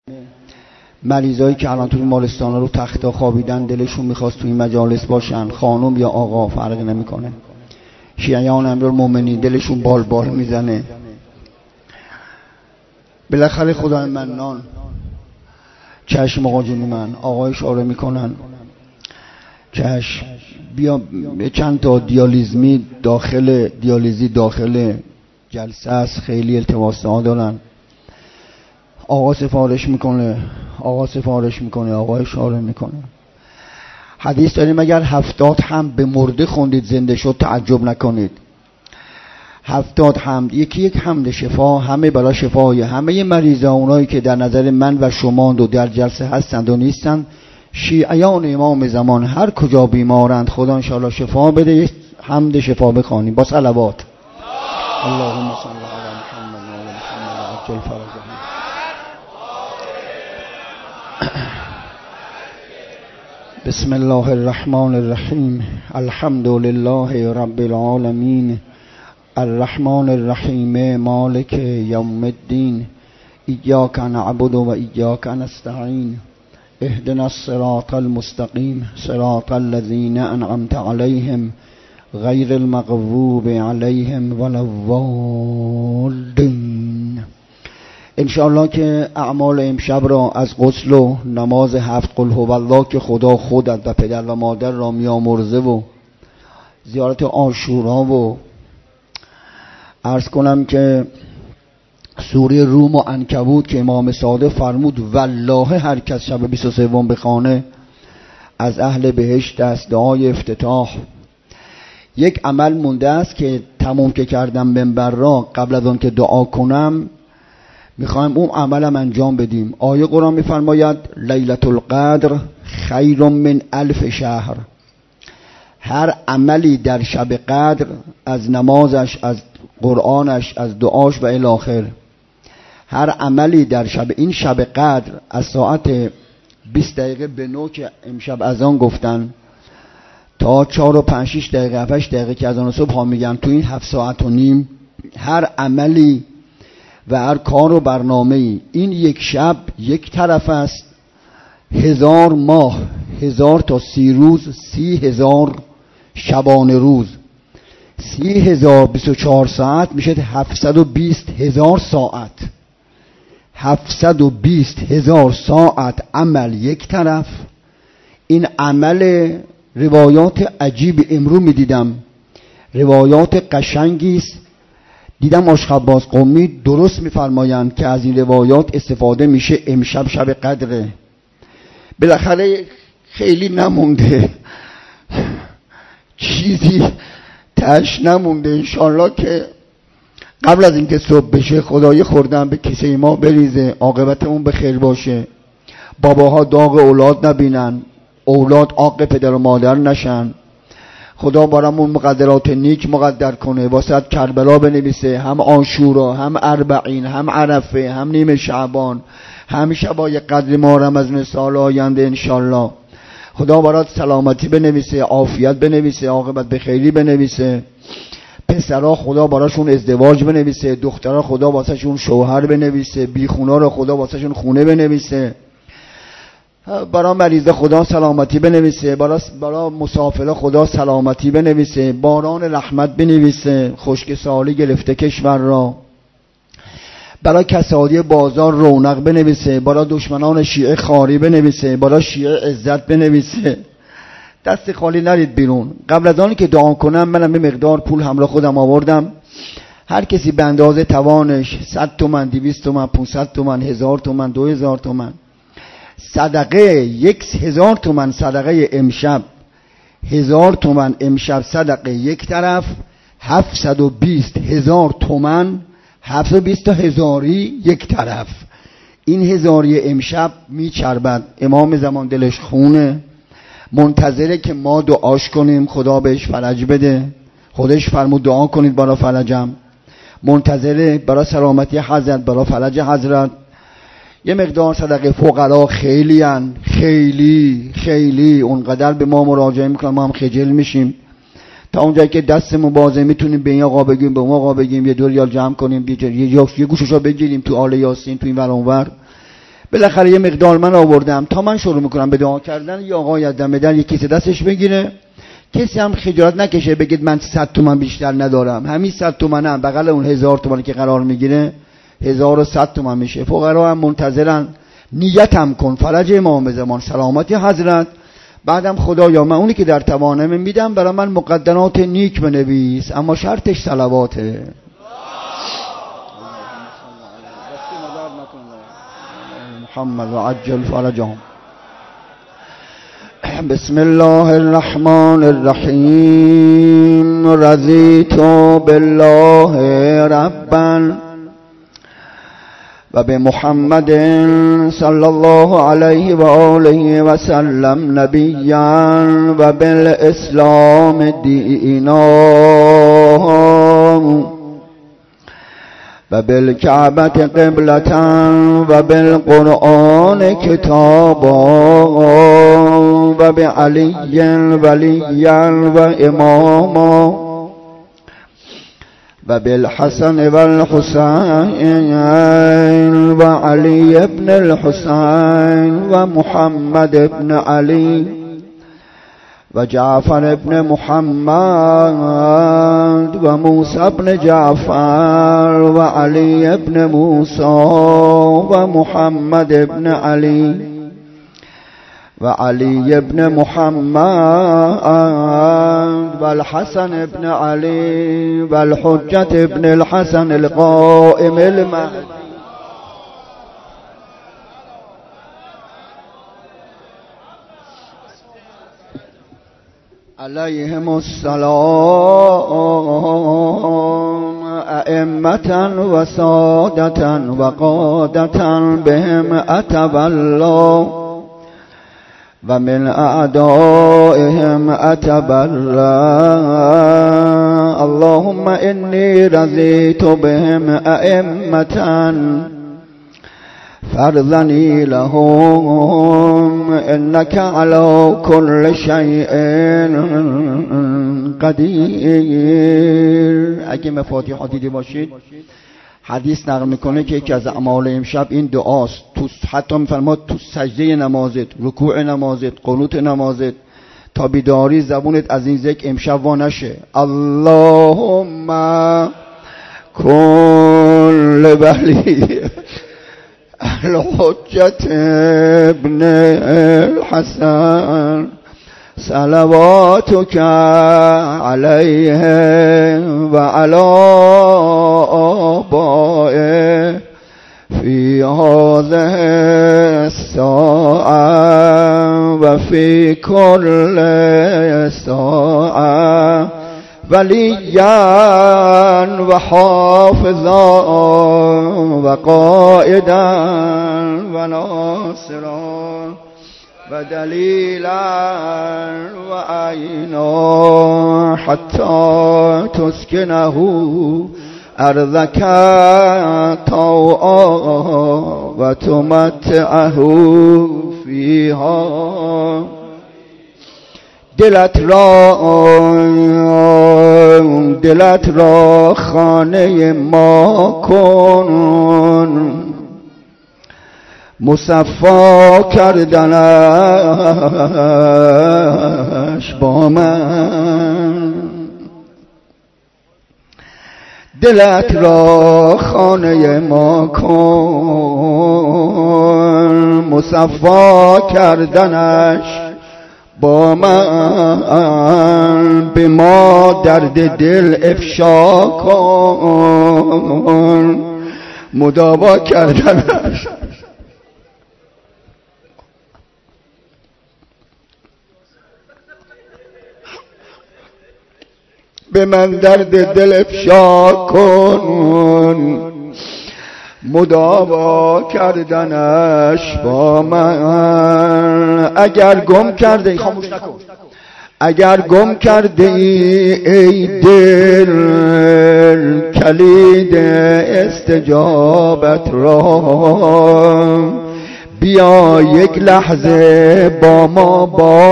مریضایی که الان توی بیمارستانا رو تختا خوابیدن دلشون میخواست توی مجالس باشن، خانم یا آقا فرق نمیکنه. شیعیان امیرالمومنین دلشون بال بال میزنه. بالاخره خدای منان چشم آقا جونی من آقای اشاره میکنن چشم بیا چند تا دیالیزی داخل جلسه است، خیلی التماس ها دارن. آقا سفارش میکنه آقا اشاره میکنه. حدیث داریم اگر 70 هم به مرده خوندید زنده شد تعجب نکنید. 70 حمد، یکی یک حمد شفا، همه برای شفای همه مریضا، اونایی که در نظر من و شما دو در جلسه هستند و نیستند، شیعیان امام زمان هر کجا بیمارند خدا انشاءالله شفا بده. حمد شفا بخوانیم با صلوات. اللهم صل علی محمد و آل محمد عجل فرجهم. بسم الله الرحمن الرحیم. الحمد لله رب العالمین الرحمن الرحیم مالک یوم الدین ایاک نعبد و ایاک نستعین اهدنا الصراط المستقیم صراط الذین انعمت علیهم غیر المغضوب علیهم ولا الضالین. انشاءالله که اعمال امشب را از غسل و نماز 7 قل هو الله که خدا خودت و پدر و مادر را میامرزه و زیارت عاشورا و عرض کنم که سوره روم و عنکبوت که امام صادق فرمود والله هر کس شب 23 بخوانه از اهل بهشت است. دعای افتتاح. یک عمل مونده است که تموم که کردم منبر را، قبل از آن که دعا کنم میخوایم اون عملم انجام بدیم. آیه قرآن میفرماید لیلة القدر خیر من 1000 شهر. هر عملی در شب قدر، از نمازش، از قرآنش، از دعاش و الی آخر، هر عملی در این شب قدر از ساعت 20 دقیقه به 9 که امشب اذان گفتن تا 4 و 5 6 دقیقه 8 دقیقه که اذان صبح ها میگن، تو این 7 ساعت و نیم هر عملی و هر کار و برنامه‌ای این یک شب یک طرف است. 1000 ماه 1000 تا 30 روز 30,000 شبانه روز 30,000 24 ساعت میشه 720,000 ساعت. 720,000 ساعت عمل یک طرف. این عمل روایات عجیب امرو میدیدم، روایات قشنگی است. دیدم آشخباز قومی درست میفرمایند که از این روایات استفاده میشه. امشب شب قدره، بالاخره خیلی نمونده، چیزی تش نمونده. انشالله که قبل از اینکه صبح بشه خدای خوردن به کیسه ما بریزه، عاقبتمون به خیر باشه، باباها داغ اولاد نبینن، اولاد عاق پدر و مادر نشن، خدا برامون مقدرات نیک مقدر کنه. واسه کربلا بنویسه، هم عاشورا، هم اربعین، هم عرفه، هم نیمه شعبان، هم شبای قدر ما رمضان سال آینده انشالله. خدا برات سلامتی بنویسه، عافیت بنویسه، عاقبت به خیری بنویسه. پسرها خدا براشون ازدواج بنویسه، دخترها خدا واسهشون شوهر بنویسه، بیخونا رو خدا واسهشون خونه بنویسه. برای مریض خدا سلامتی بنویسه، برای مسافر خدا سلامتی بنویسه، باران رحمت بنویسه، خشک سالی گرفته کشور را. برای کسادی بازار رونق بنویسه، برای دشمنان شیعه خاری بنویسه، برای شیعه عزت بنویسه. دست خالی نرید بیرون. قبل از آنی که دعا کنم منم به مقدار پول همراه خودم آوردم. هر کسی به اندازه توانش 100 تومن، 200 تومن، 500 تومن، 1000 تومن، 2000 تومن صدقه، 1000 تومن صدقه امشب، 1000 تومن امشب صدقه یک طرف، 720,000 تومن، 720 تا هزاری یک طرف. این هزاری امشب میچربد. امام زمان دلش خونه، منتظره که ما دعاش کنیم خدا بهش فرج بده. خودش فرمود دعا کنید برای فرجم. منتظره برای سلامتی حضرت، برای فرج حضرت. یه مقدار صدقه فقرا خیلی اونقدر به ما مراجعه میکنن، ما هم خجل میشیم. تا اونجایی که دستمون بازه میتونیم به این آقا بگیم، به اون آقا بگیم، یه 2 ریال جمع کنیم، یه گوششو بگیریم تو آل یاسین، تو این ور اونور. بالاخره یه مقدار من آوردم. تا من شروع میکنم به دعا کردن یا آقای از دم در یک کیسه دستش بگیره، کسی هم خجالت نکشه بگید من 100 تومن بیشتر ندارم. همین 100 تومنم بغل اون 1000 تومانی که قرار میگیره 1100 تومن میشه. فقرا هم منتظرن. نیتم کن فرج امام زمان سلامتی حضرت. بعدم خدایا من اونی که در توانم میدم برای من مقدمات نیک بنویس، اما شرطش صلواته. محمد و عجل فرجهم. بسم الله الرحمن الرحیم. رضیت بالله ربا و به محمد صلی الله علیه و آله و سلم نبیا و بالاسلام دینا و بالکعبة قبلة و بالقرآن کتابا و بعلی ولیا و اماما و بالحسن و الحسین و علی ابن الحسین و محمد ابن علی و جعفر ابن محمد و موسی ابن جعفر و علی ابن موسی و محمد ابن علی و علی ابن محمد و الحسن ابن علی و الحجة ابن الحسن القائم المهدی علیهم السلام ائمة و سادة و قادة بهم اتولى و من اعدائهم اتبرأ. اللهم انی رضیت بهم ائمة فرضنی لهم انك على كل شيء قدیر. اگه مفاتیح دیده باشید حدیث نقل میکنه که یکی از اعمال امشب این دعاست. تو حتی میفرماد تو سجده نمازت، رکوع نمازت، قنوت نمازت، تا بیداری زبونت از این ذکر امشب وا نشه. اللهم کن لولی الحجة ابن الحسن صلواتك عليه وعلى آبائه في هذه الساعة وفي كل ساعة وليا وحافظا وقائدا وناصرا ودليلا وعينا حتى تسكنه أرضك طوعا وتمتعه فيها. دلت را خانه ما کن، مصفا کردنش با من. دلت را خانه ما کن، مصفا کردنش با من. به ما درد دل افشا کن، مداوا کردنش. به من درد دل افشا کن، مداوا کردنش با من. اگر گم کرده خاموش نکن، اگر گم کرده ای دل کلید استجابت را، بیا یک لحظه با ما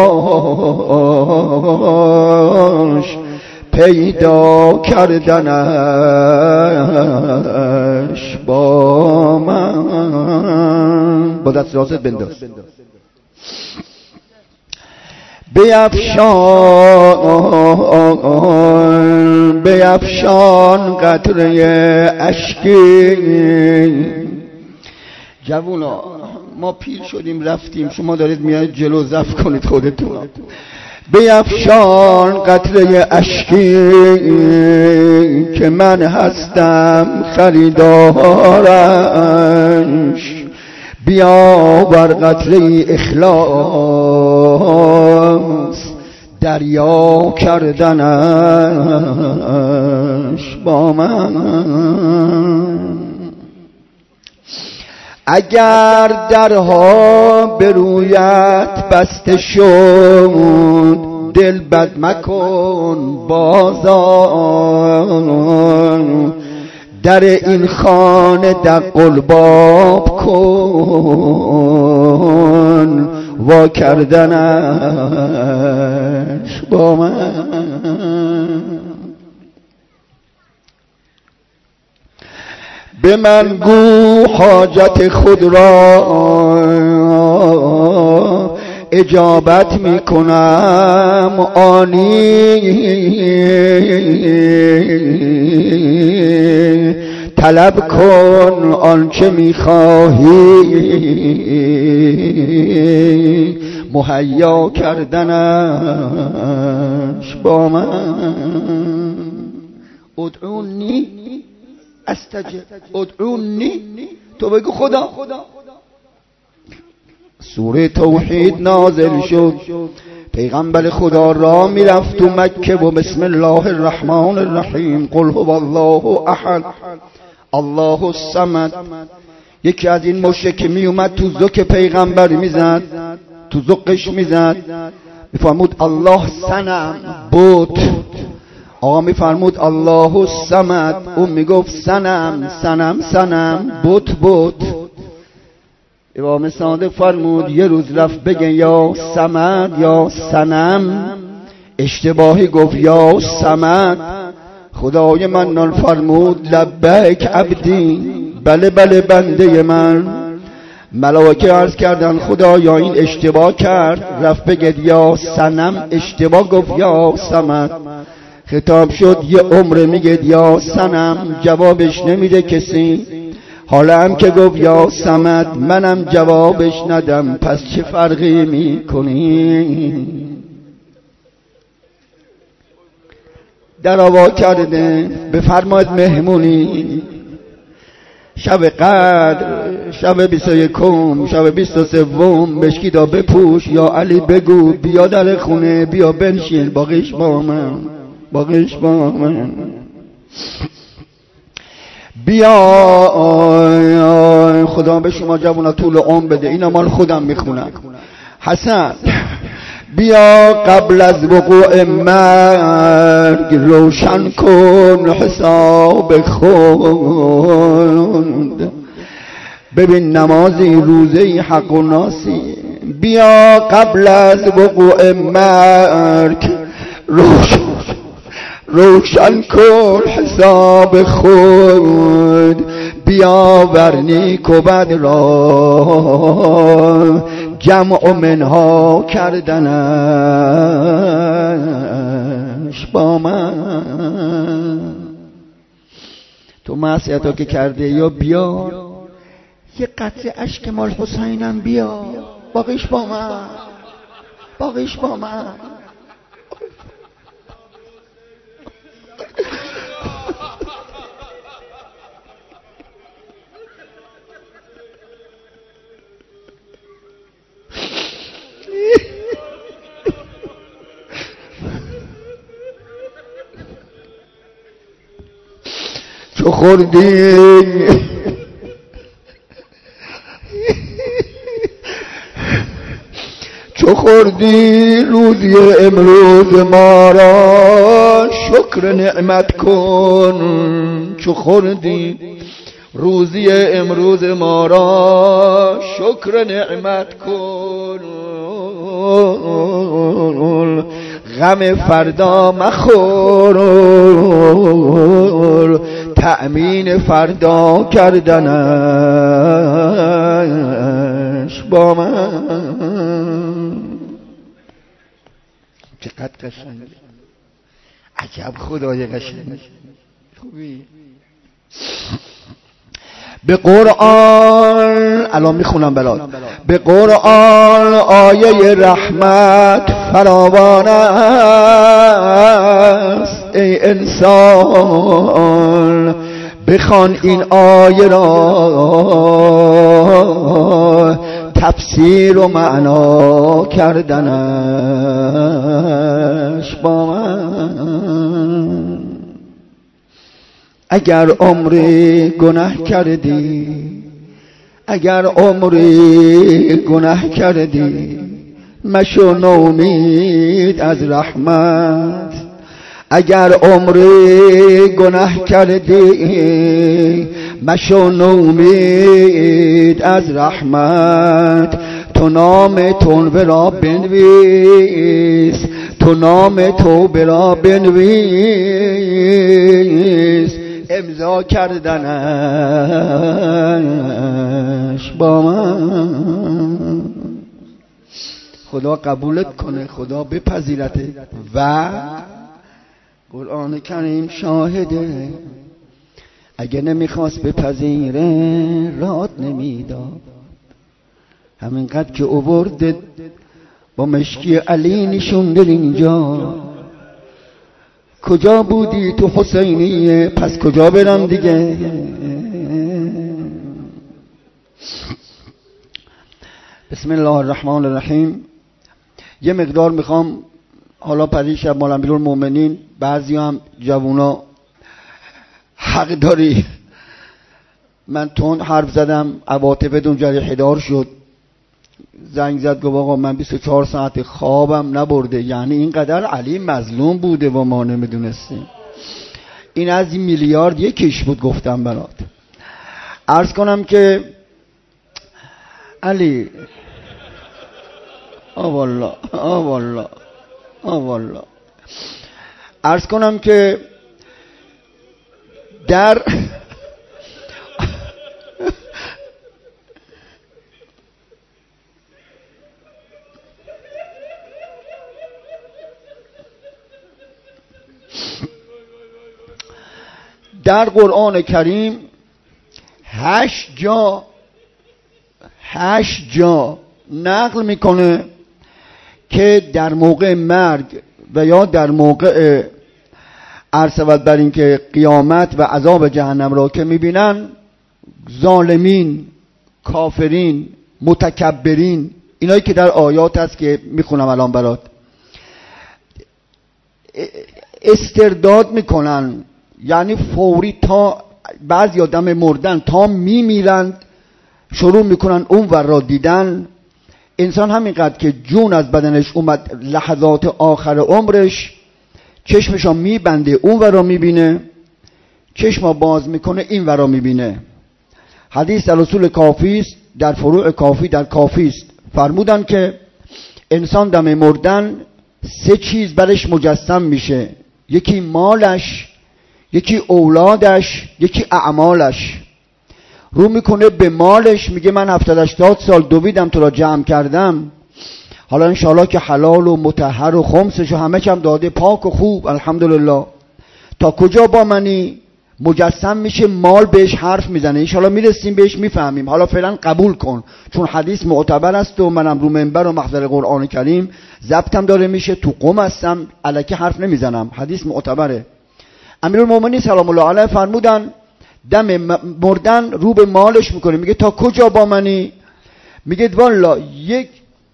باش، پیدا کردنش با من. با دست راست بنداز. بیفشان قطره اشکی. جوونا ما پیر شدیم رفتیم، شما دارید میاید جلو ضعف کنید خودتون. بیفشان قطره اشکی که من هستم خریدارش، بیاور قطره اخلاص دریا کردنش با من. اگر درها به رویت بسته شد دل بد مکن بازار، در این خانه دق الباب کن وا کردنش با من. به من گو حاجت خود را اجابت می کنم آنی، طلب کن آنچه می خواهی مهیا کردنش با من. ادعونی استجب، ادعونی تو بگو خدا. سوره توحید نازل شد، پیغمبر خدا را میرفت تو مکه و بسم الله الرحمن الرحیم قل هو الله احد الله الصمد. یکی از این مشرک می اومد تو زک پیغمبر میزد، تو زقش میزد، میفرمود الله صنم بود. آقا میفرمود الله الصمد، اون میگفت صنم صنم صنم بت بت. امام صادق فرمود یه روز رفت بگه یا صمد یا صنم، اشتباهی گفت یا صمد. خدای منان فرمود لبیک عبدی، بله بله بنده من. ملائکه عرض کردن خدایا این اشتباه کرد، رفت بگه یا صنم، اشتباه گفت یا صمد. خطاب شد یه عمر میگه یا صنم، جوابش نمیده کسی. حالا هم که گفت یا صمد منم جوابش ندم، پس چه فرقی میکنی؟ در آوا کرده بفرماید مهمونی شب قدر، شب 21 شب 23 بشکی دا بپوش یا علی بگو بیا در خونه، بیا بنشین باقیش با من، باقیش با من. بیا خدا به شما جوانا طول عمر بده، اینا مال خودم میخونم. حسن بیا قبل از وقوع مرگ روشن کن حساب خود، ببین نمازی روزه حق و ناسی. بیا قبل از وقوع مرگ روشن کن حساب خود، بیاور نیک و بد را جمع منها کردنش با من. تو معصیت ها که کرده یا بیا یه قطره اشک مال حسینم بیا، باقیش با من، باقیش با من. چو خوردی چو خوردی روزی امروز ما را شکر نعمت کن. چو خوردی روزی امروز ما را شکر نعمت کن. غم فردا مخور، تأمین فردا کردن با من. چقدر قشنگ، عجب خدای قشنگ. خوبی به قرآن الان میخونم برات. به قرآن آیه رحمت فراوان است ای انسان، بخوان این آیه را تفسیر و معنا کردنش با من. اگر عمری گناه کردی، اگر عمری گناه کردی، مشو نومید از رحمت. اگر عمری گناه کردی، مشو نومید از رحمت. تو نام توبه را بنویس، تو نام توبه را بنویس، امضا کردنش با من. خدا قبولت کنه، خدا بپذیرته و قرآن کریم شاهده. اگه نمیخواست بپذیره رات نمیداد. همینقدر که آورده با مشکی علی نشونده اینجا. کجا بودی تو حسینیه؟ پس کجا برم دیگه؟ بسم الله الرحمن الرحیم. یه مقدار میخوام حالا پریشب مال امیرالمومنین، بعضی هم جوونا حق داری، من تون حرف زدم، عواطفتون جریح دار شد. زنگ زد گفت آقا من 24 ساعت خوابم نبرده. یعنی اینقدر علی مظلوم بوده و ما نمیدونستیم. این از این میلیارد یکیش بود. گفتم برات عرض کنم که علی والله والله والله عرض کنم که در در قرآن کریم 8 جا نقل میکنه که در موقع مرگ و یا در موقع عرض بر این که قیامت و عذاب جهنم را که میبینن، ظالمین، کافرین، متکبرین، اینایی که در آیات هست که میخونم الان برات، استرداد میکنن. یعنی فوری تا بعضی آدم مردن تا میمیرند شروع میکنن اون ور را دیدن. انسان همینقدر که جون از بدنش اومد لحظات آخر عمرش، چشمشا میبنده اون ور را میبینه، چشما باز میکنه این ور را میبینه. حدیث در اصول کافی است، در فروع کافی در کافی است، فرمودن که انسان دم مردن 3 چیز برش مجسم میشه: یکی مالش، یکی اولادش، یکی اعمالش. رو میکنه به مالش، میگه من 70-80 سال دویدم تو را جمع کردم، حالا انشاءالله که حلال و مطهر و خمسش و همه چم داده پاک و خوب الحمدلله. تا کجا با منی؟ مجسم میشه، مال بهش حرف میزنه. انشاءالله میرسیم بهش میفهمیم. حالا فعلا قبول کن، چون حدیث معتبر است و منم رو منبر و محضر قرآن کریم ضبطم داره میشه، تو قم هستم، الکی حرف نمیزنم، حدیث معتبره. امیرالمومنین سلام الله علیه فرمودن دم مردن رو به مالش میکنه، میگه تا کجا با منی؟ میگه والا یک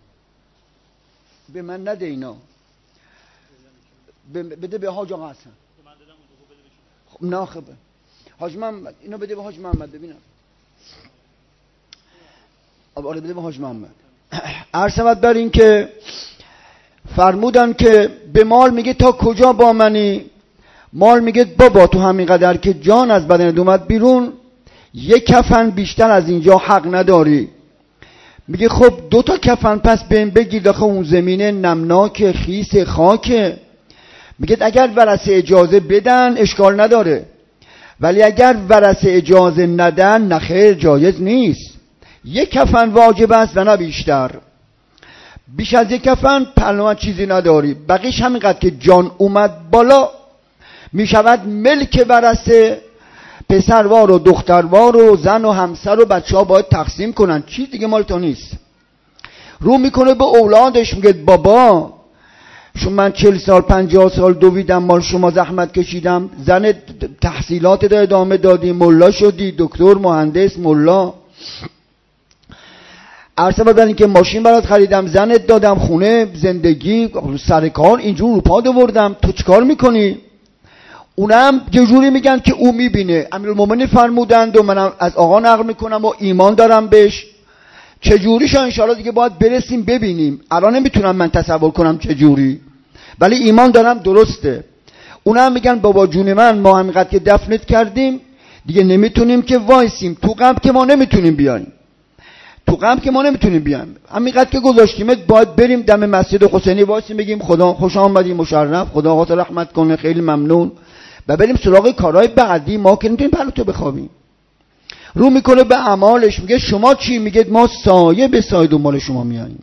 به من نده، اینا بده به حاج آقا حسن. نه خب حاج محمد اینو بده به حاج محمد ببینم. آره بده به حاج محمد. عرض بر این که فرمودن که به مال میگه تا کجا با منی؟ مال میگه بابا تو همین قدر که جان از بدنت اومد بیرون، یک کفن بیشتر از اینجا حق نداری. میگه خب 2 تا کفن پس بهم بگیر داخل اون زمینه نمناک خیس خاکه. میگه اگر ورثه اجازه بدن اشکال نداره، ولی اگر ورثه اجازه ندن نخیر جایز نیست. یک کفن واجب است و نه بیشتر. بیش از یک کفن پهلوان چیزی نداری. بقیش همینقدر که جان اومد بالا می شود ملک ورثه. پسروار و دختروار و زن و همسر و بچه ها باید تقسیم کنن، چیز دیگه مال تو نیست. رو میکنه به اولادش میگه بابا شما من 40 سال 50 سال دویدم، مال شما زحمت کشیدم، زن تحصیلات دا ادامه دادی، ملا شدی، دکتر، مهندس، ملا، عرصه بدن این که ماشین برات خریدم، زنت دادم، خونه، زندگی، سر کار، اینجور رو پا دوردم، تو چیکار میکنی؟ اونم یه جوری میگن که او میبینه. امیرالمومنین فرمودند و منم از آقا نقل میکنم و ایمان دارم بهش، چجوریش انشاءالله دیگه باید برسیم ببینیم. الان نمیتونم من تصور کنم چجوری، ولی ایمان دارم درسته. اونم میگن بابا جون من، ما همینقدر که دفنت کردیم دیگه نمیتونیم که وایسیم، تو قبر که ما نمیتونیم بیایم، تو قبر که ما نمیتونیم بیایم، همینقدر که گذاشتیمت باید بریم دم مسجد حسینی وایسیم بگیم خدا خوش آمدی، مشرف، خدا آقا رحمت کنه، خیلی ممنون، و بریم سراغ کارهای بعدی. ما که نمیتونیم پلو تو بخوابیم. رو میکنه به اعمالش، میگه شما چی؟ میگه ما سایه به سایه دنبال شما میاییم،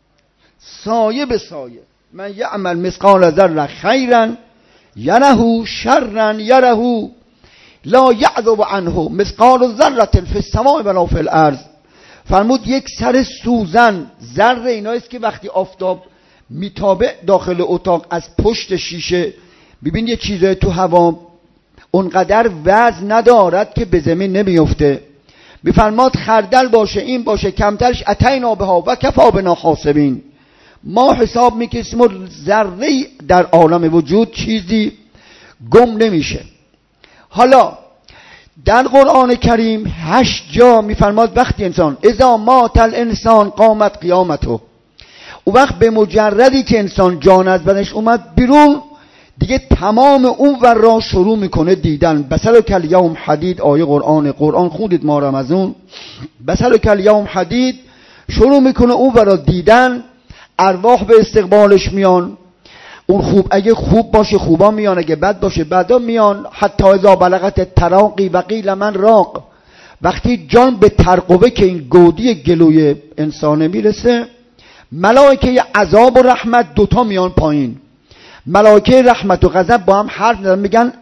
سایه به سایه. من یعمل مثقال ذره خیرا یره، شرا یره، لا یعذب عنه مثقال ذره فی السماء ولا فی الارض. فرمود یک سر سوزن، ذره اینایست که وقتی آفتاب میتابه داخل اتاق از پشت شیشه ببین یه چیزای تو هوا اونقدر وزن ندارد که به زمین نمیفته. میفرماد خردل باشه، این باشه، کمترش اتینا بها و کفا بنا حاسبین. ما حساب میکشیم و ذره در عالم وجود چیزی گم نمیشه. حالا در قرآن کریم 8 جا میفرماد وقتی انسان اذا مات الانسان قامت قیامته، او وقت به مجردی که انسان جان از بدنش اومد بیرون دیگه تمام اون ور را شروع میکنه دیدن. بصرک الیوم حدید، آیه قرآن خوندید ما رمضان، بصرک الیوم حدید، شروع میکنه اون ور را دیدن. ارواح به استقبالش میان، اون خوب اگه خوب باشه خوبا میان، اگه بد باشه بدا میان. حتی اذا بلغت تراقی و قیل من راق، وقتی جان به ترقبه که این گودی گلوی انسانه میرسه، ملائکه عذاب و رحمت دوتا میان پایین. ملائکه رحمت و غضب با هم حرف میزنن، میگن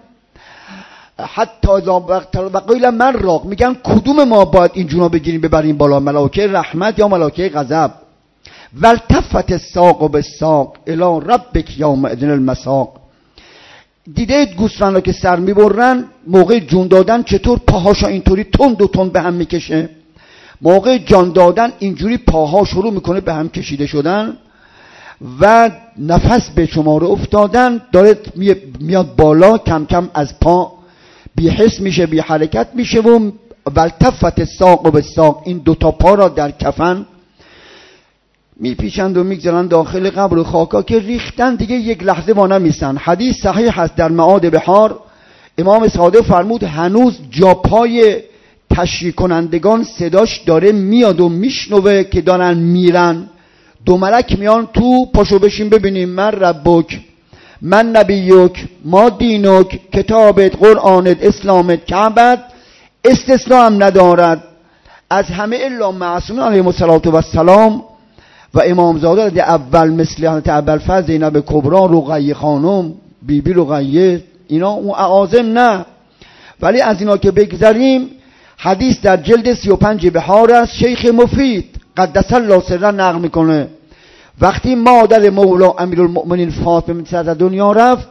حتی اذا قیل من راق، میگن کدوم ما باید این جونا بگیریم ببریم بالا، ملائکه رحمت یا ملائکه غضب؟ والتفت الساق بالساق الی ربک یومئذ المساق. دیدید گوسفندا که سر میبرن موقع جون دادن چطور پاهاشا اینطوری تند و تند به هم میکشه، موقع جان دادن اینجوری پاها شروع میکنه به هم کشیده شدن و نفس به شماره افتادن، داره میاد بالا، کم کم از پا بی حس میشه، بی حرکت میشه و والتفت الساق بالساق، این دوتا پا را در کفن میپیچند و میگذارن داخل قبر و خاکا که ریختن دیگه یک لحظه ما نمیسن. حدیث صحیح هست در معاد بحار، امام صادق فرمود هنوز جاپای تشریح کنندگان صداش داره میاد و میشنوه که دارن میرن. 2 ملک میان تو، پاشو بشین ببینیم، من ربک، من نبیک، ما دینک، کتابت، قرآنت، اسلامت، کعبت، استثناء هم ندارد از همه الا معصومین علیهم السلام و امامزاده رضی اول مثل حضرت ابوالفضل، زینب کبرا، رقیه خانم، بیبی رقیه، اینا اون اعاظم نه. ولی از اینا که بگذریم، حدیث در جلد 35 بحار است، شیخ مفید قدس الله سره نقل میکنه وقتی مادر مولا امیرالمؤمنین فاطمه از دنیا رفت،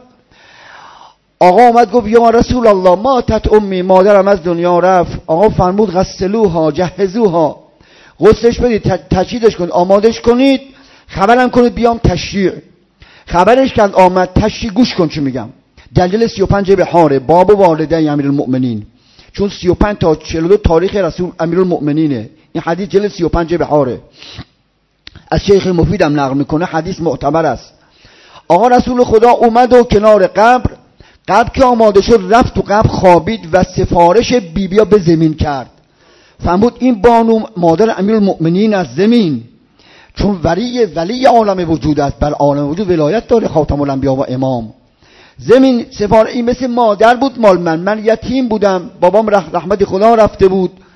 آقا اومد گفت یا رسول الله ماتت امی، مادرم از دنیا رفت. آقا فرمود غسلوها جهزوها، غسلش بدید، تشییعش کنید، آمادش کنید، خبرم کنید بیام تشییع. خبرش کند آمد تشییع. گوش کن چی میگم، جلد 35 بحاره، باب والده امیرالمؤمنین، چون 35 تا 42 تاریخ رسول امیرالمؤمنینه. این حدیث جلد 35 بحاره، از شیخ مفیدم نقل میکنه، حدیث معتبر است. آقا رسول خدا اومد و کنار قبر که آماده شد رفت تو قبر خوابید و سفارش بیبیا به زمین کرد. فرمود این بانو مادر امیرالمؤمنین از زمین، چون ولی عالم وجود است، بر عالم وجود ولایت داره، خاتم الانبیا و امام. زمین سفارش این مثل مادر بود مال من یتیم بودم، بابام رحمت خدا رفته بود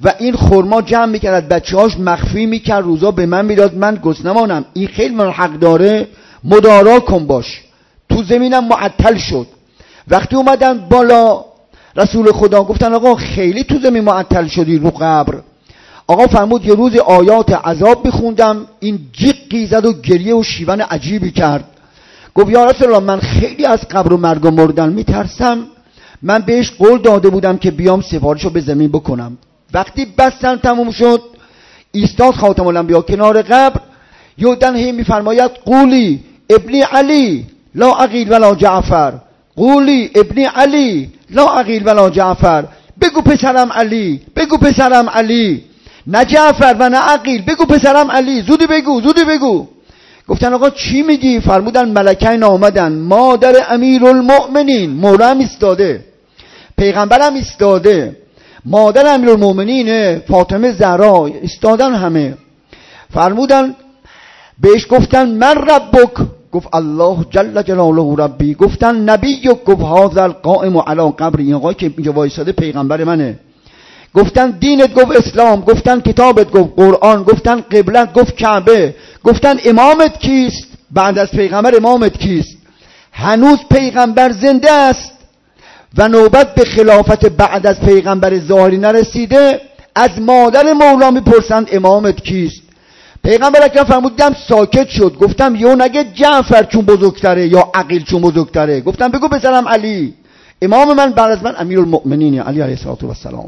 و این خرما جمع میکرد بچه‌هاش مخفی میکرد روزا به من میداد من گسنه مانم. این خیلی من حق داره مدارا کن باش. تو زمینم معطل شد. وقتی اومدن بالا رسول خدا گفتن آقا خیلی تو زمین معطل شدی رو قبر. آقا فرمود یه روز آیات عذاب میخوندم این جیغی زد و گریه و شیون عجیبی کرد. گفت یا رسول الله من خیلی از قبر و مرگ و مردن میترسم. من بهش قول داده بودم که بیام سفارشو به زمین بکنم. وقتی بستن تموم شد ایستاد خاتم الانبیا کنار قبر. یودن هی میفرماید قولی ابن علی لا عقیل ولا جعفر، قولی ابن علی لا عقیل ولا جعفر، بگو پسرم علی، بگو پسرم علی، نه جعفر و نه عقیل، بگو پسرم علی، زودی بگو زودی بگو. گفتن آقا چی میگی؟ فرمودن ملکین آمدن، مادر امیرالمؤمنین مولم ایستاده، پیغمبرم ایستاده، مادر امیرالمؤمنین فاطمه زهرا ایستادن همه. فرمودن بهش گفتن من ربک؟ گفت الله جل جلاله ربی. گفتن نبی؟ گفت هذا القائم علی قبر، این آقای که اینجا وایساده پیغمبر منه. گفتن دینت؟ گفت اسلام. گفتن کتابت؟ گفت قرآن. گفتن قبلت؟ گفت کعبه. گفتن امامت کیست؟ بعد از پیغمبر امامت کیست؟ هنوز پیغمبر زنده است و نوبت به خلافت بعد از پیغمبر ظاهری نرسیده. از مادر مولا میپرسند امامت کیست؟ پیغمبر اکرم فرمودم ساکت شد. گفتم یو نگه جعفر چون بزرگتره یا عقیل چون بزرگتره. گفتم بگو پسرم علی، امام من بعد از من امیرالمؤمنین علی علیه السلام.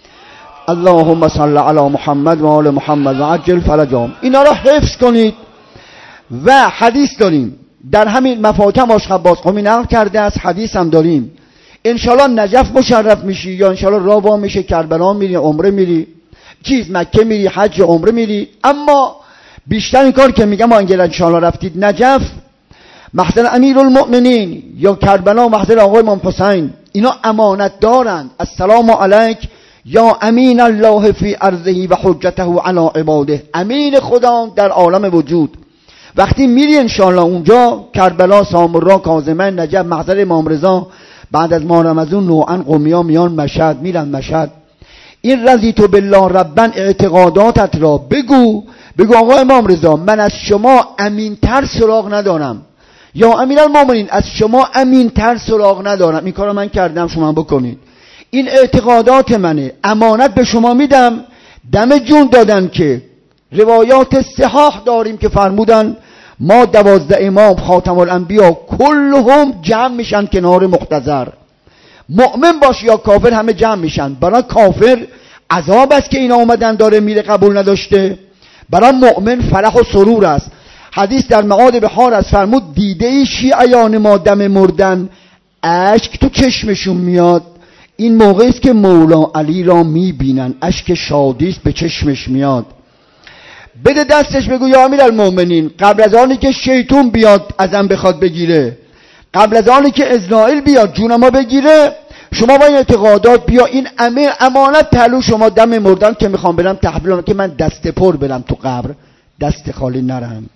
اللهم صل علی محمد و آل محمد و عجل فرجهم. اینا را حفظ کنید. و حدیث داریم در همین مفاتم آشخباز قومی نقل کرده است، حدیث هم داریم. انشالله نجف مشرف میشی یا انشالله راه میشه کربلا میری، عمره میری، مکه میری، حج عمره میری. اما بیشتر این کار که میگم ما اگر انشالله رفتید نجف، محضر امیرالمؤمنین یا کربلا محضر آقای امام حسین، اینا امانت دارند. السلام علیک یا امین الله فی ارضه و حجته علی عباده، امین خدا در عالم وجود. وقتی میری انشالله اونجا کربلا، سامرا، کاظمه، نجف، محضر امام رضا، بعد از ماه رمضان نوعا قومیا میان مشهد، میرن مشهد. این رضیت بالله ربا اعتقاداتت را بگو. بگو آقا امام رضا من از شما امین تر سراغ ندارم، یا امیرالمومنین از شما امین تر سراغ ندارم. این کارو من کردم شما بکنید. این اعتقادات منه، امانت به شما میدم. دم جون دادن که روایات صحاح داریم که فرمودن ما 12 امام خاتم الانبیا کلهم جمع میشن کنار مقتدر. مؤمن باش یا کافر همه جمع میشن. برای کافر عذاب است که اینا اومدن داره میره قبول نداشته، برای مؤمن فرح و سرور است. حدیث در معاد بحار است فرمود دیده ای شیعیان ما دم مردن اشک تو چشمشون میاد، این موقعی است که مولا علی را میبینن، اشک شادی است به چشمش میاد. بده دستش بگو یا امیرالمومنین قبل از آنی که شیطون بیاد ازم بخواد بگیره، قبل از آنی که ازرائیل بیاد جونما بگیره، شما با این اعتقادات بیا. این امانت پهلو شما دم مردن که میخوام برم تحویلم که من دست پر برم تو قبر، دست خالی نرم.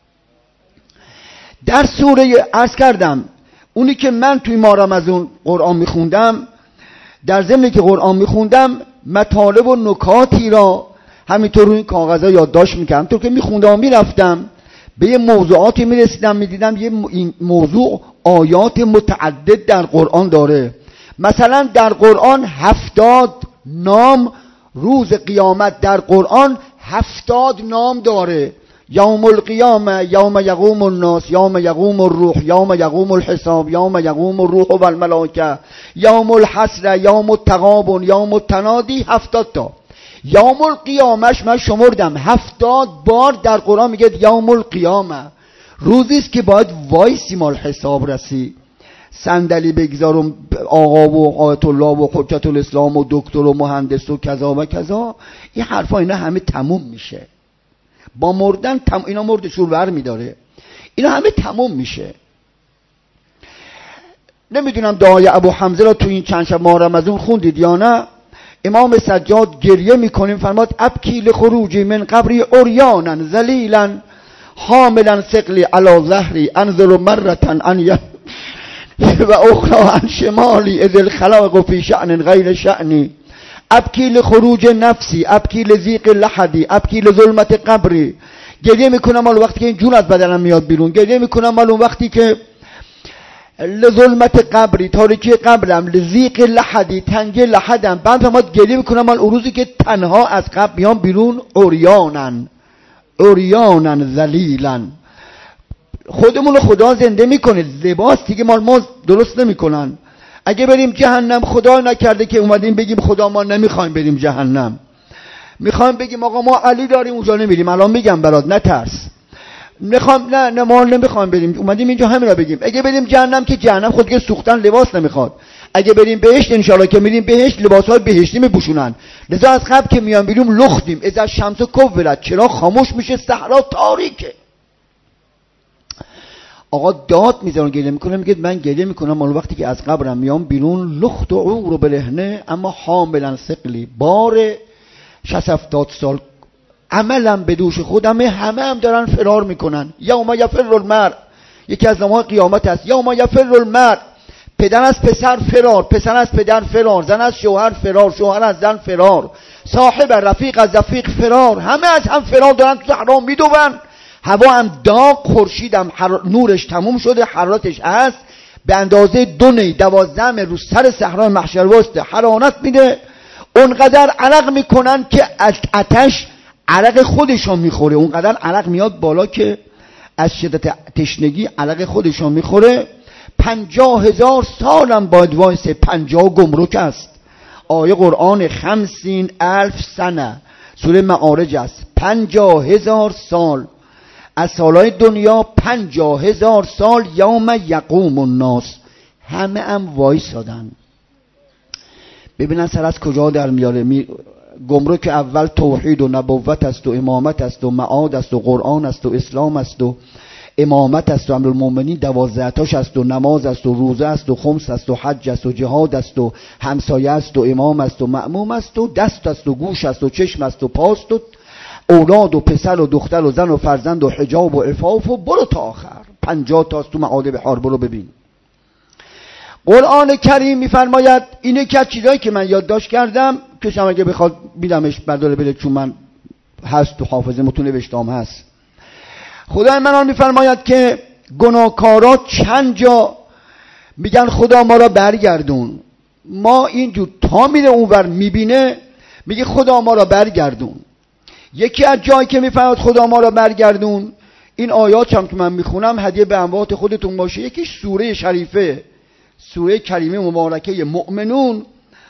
در سوره عرض کردم اونی که من توی ماه رمضان قرآن میخوندم، در ضمن که قرآن میخوندم مطالب و نکاتی را همینطور روی کاغذها یادداشت میکردم. تو که میخوندم میرفتم به یه موضوعاتی میرسیدم میدیدم یه این موضوع آیات متعدد در قرآن داره. مثلا در قرآن 70 نام روز قیامت در قرآن 70 نام داره. یوم القیامه، یوم یقوم الناس، یوم یقوم الروح، یوم یقوم الحساب، یوم یقوم الروح و الملائکه، یوم الحسره، یوم التغابن، یوم التنادی. 70 تا. یوم القیامهش من شمردم 70 بار در قرآن میگه یوم القیامه. روزی است که باید وایسی مال حساب رسی، صندلی بگذارم آقا و آیت الله و حجت الاسلام و دکتر و مهندس و کذا و کذا. این حرفا اینا همه تموم میشه با مردن. اینا مردشون بر میداره، اینا همه تموم میشه. نمیدونم دعای ابو حمزه را تو این چند شب ماه رمضان خوندید یا نه. امام سجاد گریه میکنیم فرماد ابکی لخروجی من قبری عریانا ذلیلا حاملا ثقلی علی ظهری انظر مرتن ان و اخرى عن شمالی اذ الخلاق فی شأن غیر شأنی ابکی لخروج نفسی، ابکی لضیق لحدی، ابکی لظلمت قبری. گریه میکنم مال وقتی که این جون از بدنم میاد بیرون، گریه میکنم مال اون وقتی که لظلمت قبری، تاریکی قبرم، لضیق لحدی، تنگی لحدم. بعد ما گریه میکنم مال اون روزی که تنها از قبر میام بیرون، عریانن ذلیلن. خودمون رو خدا زنده میکنه، لباس دیگه مال ما درست نمیکنن. اگه بریم جهنم، خدا نکرده که اومدیم بگیم خدا ما نمیخوایم بریم جهنم، میخوایم بگیم آقا ما علی داریم اونجا نمیریم. الان میگم برات نترس، نه ما نمیخوایم بریم، اومدیم اینجا همین رو بگیم. اگه بریم جهنم که جهنم خود که سوختن لباس نمیخواد. اگه بریم بهشت انشالله که میریم بهشت، لباسهای بهشتی میپوشونن. لذا از قبل که میان بیرون لختیم. اذا شمس کورت، چرا خاموش میشه، صحرا تاریکه. آقا داد میذارن، گریه میکنه، میگه من گریه میکنم مال وقتی که از قبرم میام بیرون، لخت و عور بلهنه اما حاملا ثقلی، بار 60-70 سال عملم به دوش خودم، همه هم دارن فرار میکنن. یوم یفر المرء، یکی از نمای قیامت است. یوم یفر المرء، پدر از پسر فرار، پسر از پدر فرار، زن از شوهر فرار، شوهر از زن فرار، صاحب رفیق از رفیق فرار، همه از هم فرار دارن، تو صحرا میدوون. هوا هم داغ، خورشید هم نورش تموم شده، حرارتش هست به اندازه 2 نی 12 روز سر صحرای محشر واسطه حرارت میده. اونقدر عرق میکنن که آتش عرق خودشون میخوره، اونقدر عرق میاد بالا که از شدت تشنگی عرق خودشون میخوره. 50,000 سالم باید وایسه. 50 گمرک است. آیه قرآن 50,000 سنه، سوره معارج است. 50,000 سال از سالهای دنیا، 50,000 سال یوم یقوم الناس، همه هم وایسادن ببینن سر از کجا در میاره. گمرک اول توحید و نبوت است و امامت است و معاد است و قرآن است و اسلام است و امامت است و امیرالمومنین 12 تاش است و نماز است و روزه است و خمس است و حج است و جهاد است و همسایه است و امام است و مأموم است و دست است و گوش است و چشم است و پاست و اولاد و پسر و دختر و زن و فرزند و حجاب و عفاف و برو تا آخر. 50 تاست تو معاد بحار، برو ببین. قرآن کریم میفرماید، اینه که از چیزایی که من یادداشت کردم که شما اگه بخواد بیدمش برداره بره، چون من هست تو حافظه متون نوشتام هست. خدای من میفرماید که گناهکارا چند جا میگن خدا ما را برگردون. ما اینجور تا میره اونور میبینه میگه خدا ما را برگردون. یکی از جایی که میفرماید خدا ما را برگردون، این آیات هم که من میخونم هدیه به اموات خودتون باشه. یکیش سوره شریفه، سوره کریمه مبارکه مؤمنون،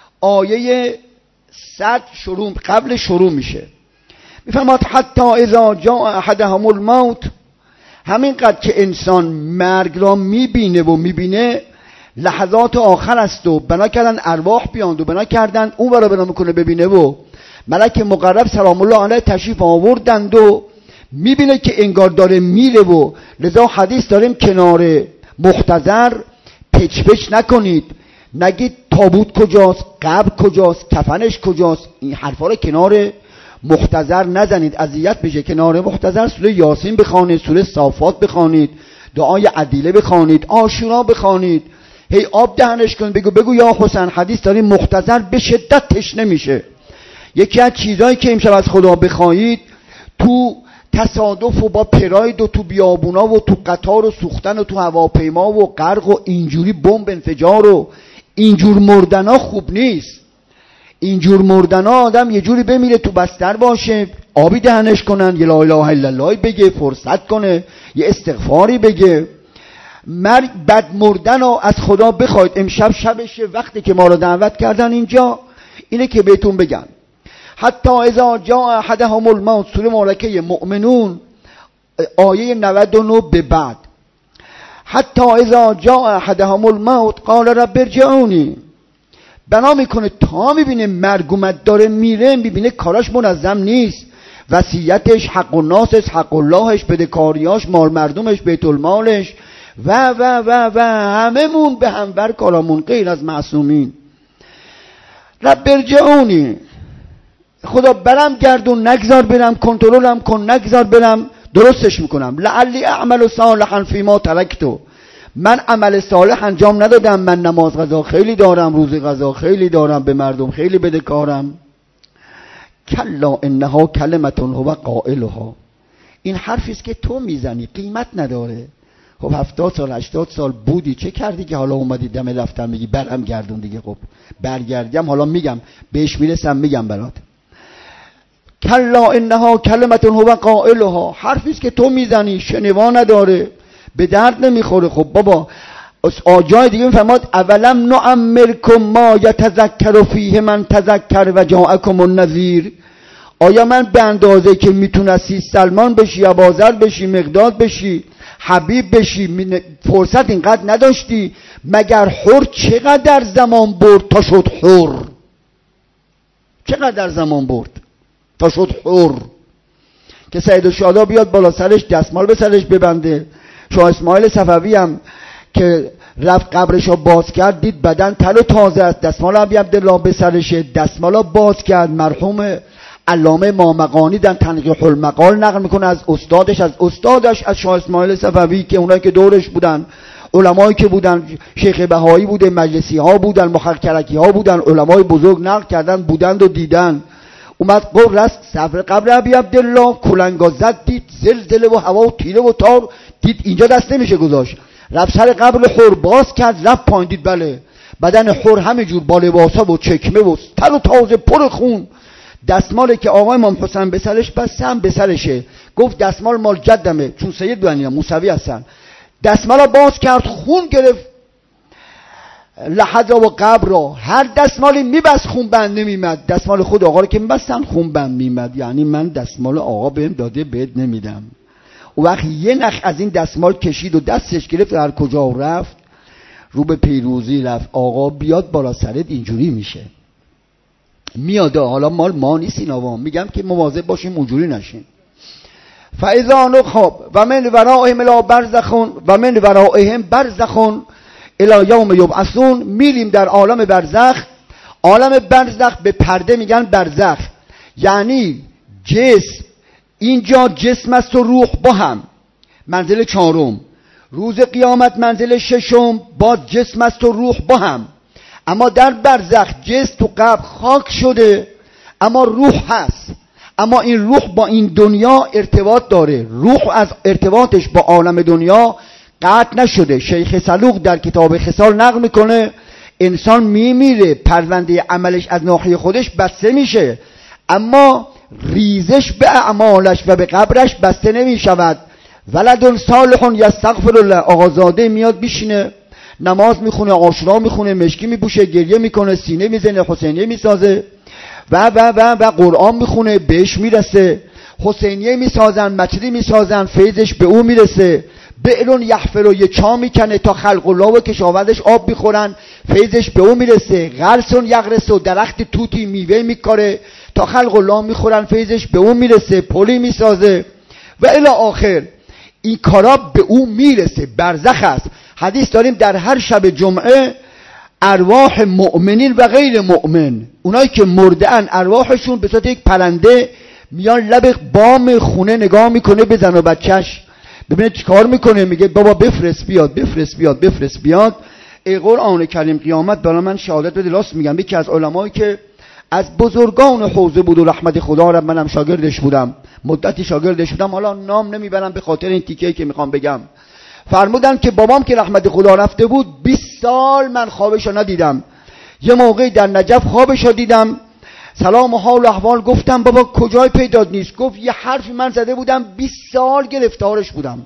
آیه 100 شروع، قبل شروع میشه. میفرماید حتی اذا جاء احدهم الموت، همینقدر که انسان مرگ را میبینه و میبینه لحظات آخر است و بنا کردن ارواح بیاند و بنا کردن اون برا بنا میکنه ببینه و ملک مقرب سلام الله علیه تشریف آوردند و میبینه که انگار داره میره و لذا حدیث داریم کنار مختزر پچ پچ نکنید، نگید تابوت کجاست، قبر کجاست، کفنش کجاست، این حرفا رو کنار مختزر نزنید، اذیت بشه. کنار مختزر سوره یاسین بخوانید، سوره صافات بخوانید، دعای عدیله بخوانید، عاشورا بخوانید، هی آب دهنش کنید، بگو یا حسین حدیث داریم مختزر به شدت تشنه میشه. یکی از چیزایی که امشب از خدا بخواهید، تو تصادف و با پراید و تو بیابونا و تو قطار و سوختن و تو هواپیما و غرق و اینجوری بمب انفجار و اینجور مردنا خوب نیست. اینجور مردنا آدم یه جوری بمیره تو بستر باشه، آبی دهنش کنن، یه لا اله الا الله بگه، فرصت کنه، یه استغفاری بگه. مرگ بد مردن رو از خدا بخواید. امشب شبشه، وقتی که ما رو دعوت کردن اینجا اینه که بهتون بگن حتی اذا جاء احدهم الموت، سوره مبارکه مؤمنون آیه 99 به بعد. حتی اذا جاء احدهم الموت قال رب ارجعونی، بنا میکنه تا میبینه مرگ اومد داره میره، میبینه کاراش منظم نیست، وصیتش، حق الناسش، حق اللهش، بدهکاریاش، مال مردمش، بیت المالش و و و و هممون به همبر کارامون غیر از معصومین. رب ارجعونی، خدا برم گردون، نگذار برم، کنترلم کن، نگذار برم، درستش میکنم. لعلی اعمل صالحا فیما ترکتو، من عمل صالح انجام ندادم، من نماز قضا خیلی دارم، روزه قضا خیلی دارم، به مردم خیلی بدهکارم. کلا انها کلمه هو قائلها، این حرفی است که تو میزنی، قیمت نداره. خب 70 سال 80 سال بودی، چه کردی که حالا اومدی دم رفتن میگی برم گردون دیگه؟ خب برگردم حالا میگم، بهش میرسم میگم برات. کلا انها کلمه هو قائلها، حرفی است که تو میزنی، شنوا نداره، به درد نمیخوره. خب بابا آجای دیگه میفرماد اولم نعمرکم ما یتذکر فیه من تذکر و جاءکم النذیر، آیا من به اندازه که میتونستی سلمان بشی، ابوذر بشی، مقداد بشی، حبیب بشی، فرصت اینقدر نداشتی؟ مگر حر چقدر زمان برد تا شد حر؟ چقدر زمان برد تا شد حر؟ که سید الشهدا بیاد بالا سرش دستمال به سرش ببنده. شاه اسماعیل صفوی هم که رفت قبرشو باز کرد، دید بدن تر و تازه است، دستمال ابی عبدالله به سرشه، دستمالو باز کرد. مرحوم علامه مامقانی در تنقیح المقال نقل میکنه از استادش از شاه اسماعیل صفوی که اونایی که دورش بودن، علمایی که بودن، شیخ بهایی بوده، مجلسی ها بودن، مخرکرکی ها بودن، علمای بزرگ نقل کردن، بودند و دیدن. اومد قبر است صفر قبر ابی عبدالله، کلنگا زد، دید زلزله و هوا و تیره و تار، دید اینجا دست نمیشه گذاشت، رفت سر قبر حر باز کرد، رفت پایین، دید بله بدن حر همینجور با لباسا و چکمه و تر و تازه پر خون. دستمالی که آقای امام حسین به سرش بستم به سرشه، گفت دستمال مال جدمه، چون سید بودن اینا موسوی هستن. دستمالو باز کرد، خون گرفت لحد و قبر را، هر دستمالی میبست خون بند نمیمد. دستمال خود آقا رو که میبستن خون بند میمد، یعنی من دستمال آقا بهم داده بهت نمیدم. و وقتی یه نخ از این دستمال کشید و دستش گرفت، هر کجا رفت رو به پیروزی رفت. آقا بیاد بالا سرت اینجوری میشه میاد. حالا مال ما نیست این آوام، میگم که مواظب باشیم اونجوری نشین. فاذا نخب و من ورائهم الی برزخون و من ورائهم برزخون الی یوم یبعثون، میریم در عالم برزخ. عالم برزخ به پرده میگن برزخ، یعنی جسم، اینجا جسم است و روح با هم، منزل چهارم. روز قیامت منزل ششم، باز جسم است و روح با هم. اما در برزخ جسم تو قبر خاک شده اما روح هست، اما این روح با این دنیا ارتباط داره، روح از ارتباطش با عالم دنیا قطع نشده. شیخ صلوق در کتاب خصال نقل میکنه انسان میمیره، پرونده عملش از ناحیه خودش بسته میشه، اما ریزش به اعمالش و به قبرش بسته نمیشود. ولد صالح یستغفر الله، آقازاده میاد بیشینه نماز میخونه، عاشورا میخونه، مشکی میپوشه، گریه میکنه، سینه میزنه، حسینیه میسازه و قرآن میخونه، بهش میرسه. حسینیه میسازن، مچری میسازن، فیضش به او میرسه. بئرون یحفر، یه چا میکنه تا خلق الله و کشاورزش آب میخورن، فیضش به او میرسه. غرسون یغرس، درخت توتی میوه میکاره تا خلق الله میخورن، فیضش به او میرسه. پلی میسازه و الی آخر، این کارا به او میرسه. برزخ است. حدیث داریم در هر شب جمعه ارواح مؤمنین و غیر مؤمن، اونایی که مرده‌اند ارواحشون به صورت یک پرنده میان لب بام خونه نگاه میکنه به زن و بچهش، ببینه چیکار میکنه، میگه بابا بفرست بیاد، بفرست بیاد، بفرست بیاد. ای قرآن کریم قیامت برای من شهادت بده، راست میگم. یکی از علمایی که از بزرگان حوزه بود و رحمت خدا را، منم شاگردش بودم، مدتی شاگردش بودم، حالا نام نمیبرم به خاطر این تیکه‌ای که میخوام بگم. فرمودن که بابام که رحمت خدا رفته بود 20 سال من خوابشو ندیدم. یه موقعی در نجف خوابشو دیدم، سلام و حال و احوال گفتم، بابا کجای پیدات نیست؟ گفت یه حرفی من زده بودم 20 سال گرفتارش بودم،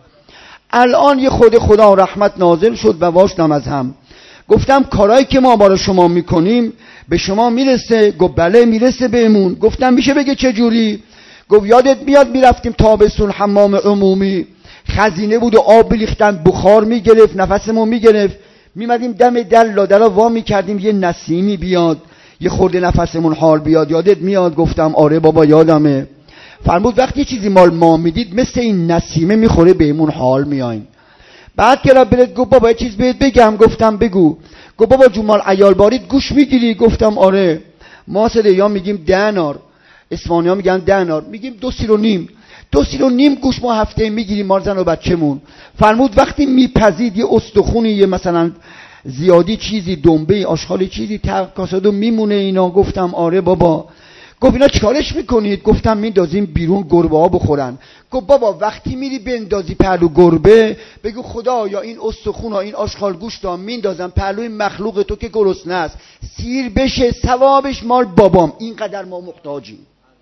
الان یه خدا رحمت نازل شد و واشتم از هم. گفتم کارایی که ما برای شما میکنیم به شما میرسه؟ گفت بله میرسه بهمون. گفتم میشه بگه چه جوری؟ گفت یادت میاد میرفتیم تابستون حمام عمومی، خزینه بود و آب ریختن، بخار میگرفت، نفسمون میگرفت، میمدیم دم در لادرها وا میکردیم یه نسیمی بیاد یه خورده نفسمون حال بیاد، یادت میاد؟ گفتم آره بابا یادمه. فرمود وقتی چیزی مال ما میدید مثل این نسیمه میخوره بهمون حال میایم. بعد که رابلت گفت بابا یه چیز بهت بگم. گفتم بگو. گفت بابا جون مال عیال بارید گوش میگیری؟ گفتم آره. ما سده یا میگیم دینار، اسپانیا میگن دینار، میگیم 2.5 سیر. 2.5 گوش ما هفته میگیریم مال زن و بچه‌مون. فرمود وقتی میپزید یه استخونی، یه مثلا زیادی چیزی، دنبه آشغال چیزی کاسادو میمونه اینا. گفتم آره بابا. گفت اینا چیکارش میکنید؟ گفتم میندازیم بیرون گربه ها بخورن. گفت بابا وقتی میری بندازی پهلو گربه بگو خدا یا این استخون ها این آشغال گوشت ها میندازم پهلوی مخلوق تو که گرسنه است، سیر بشه ثوابش مال بابام. اینقدر ما محتاجیم.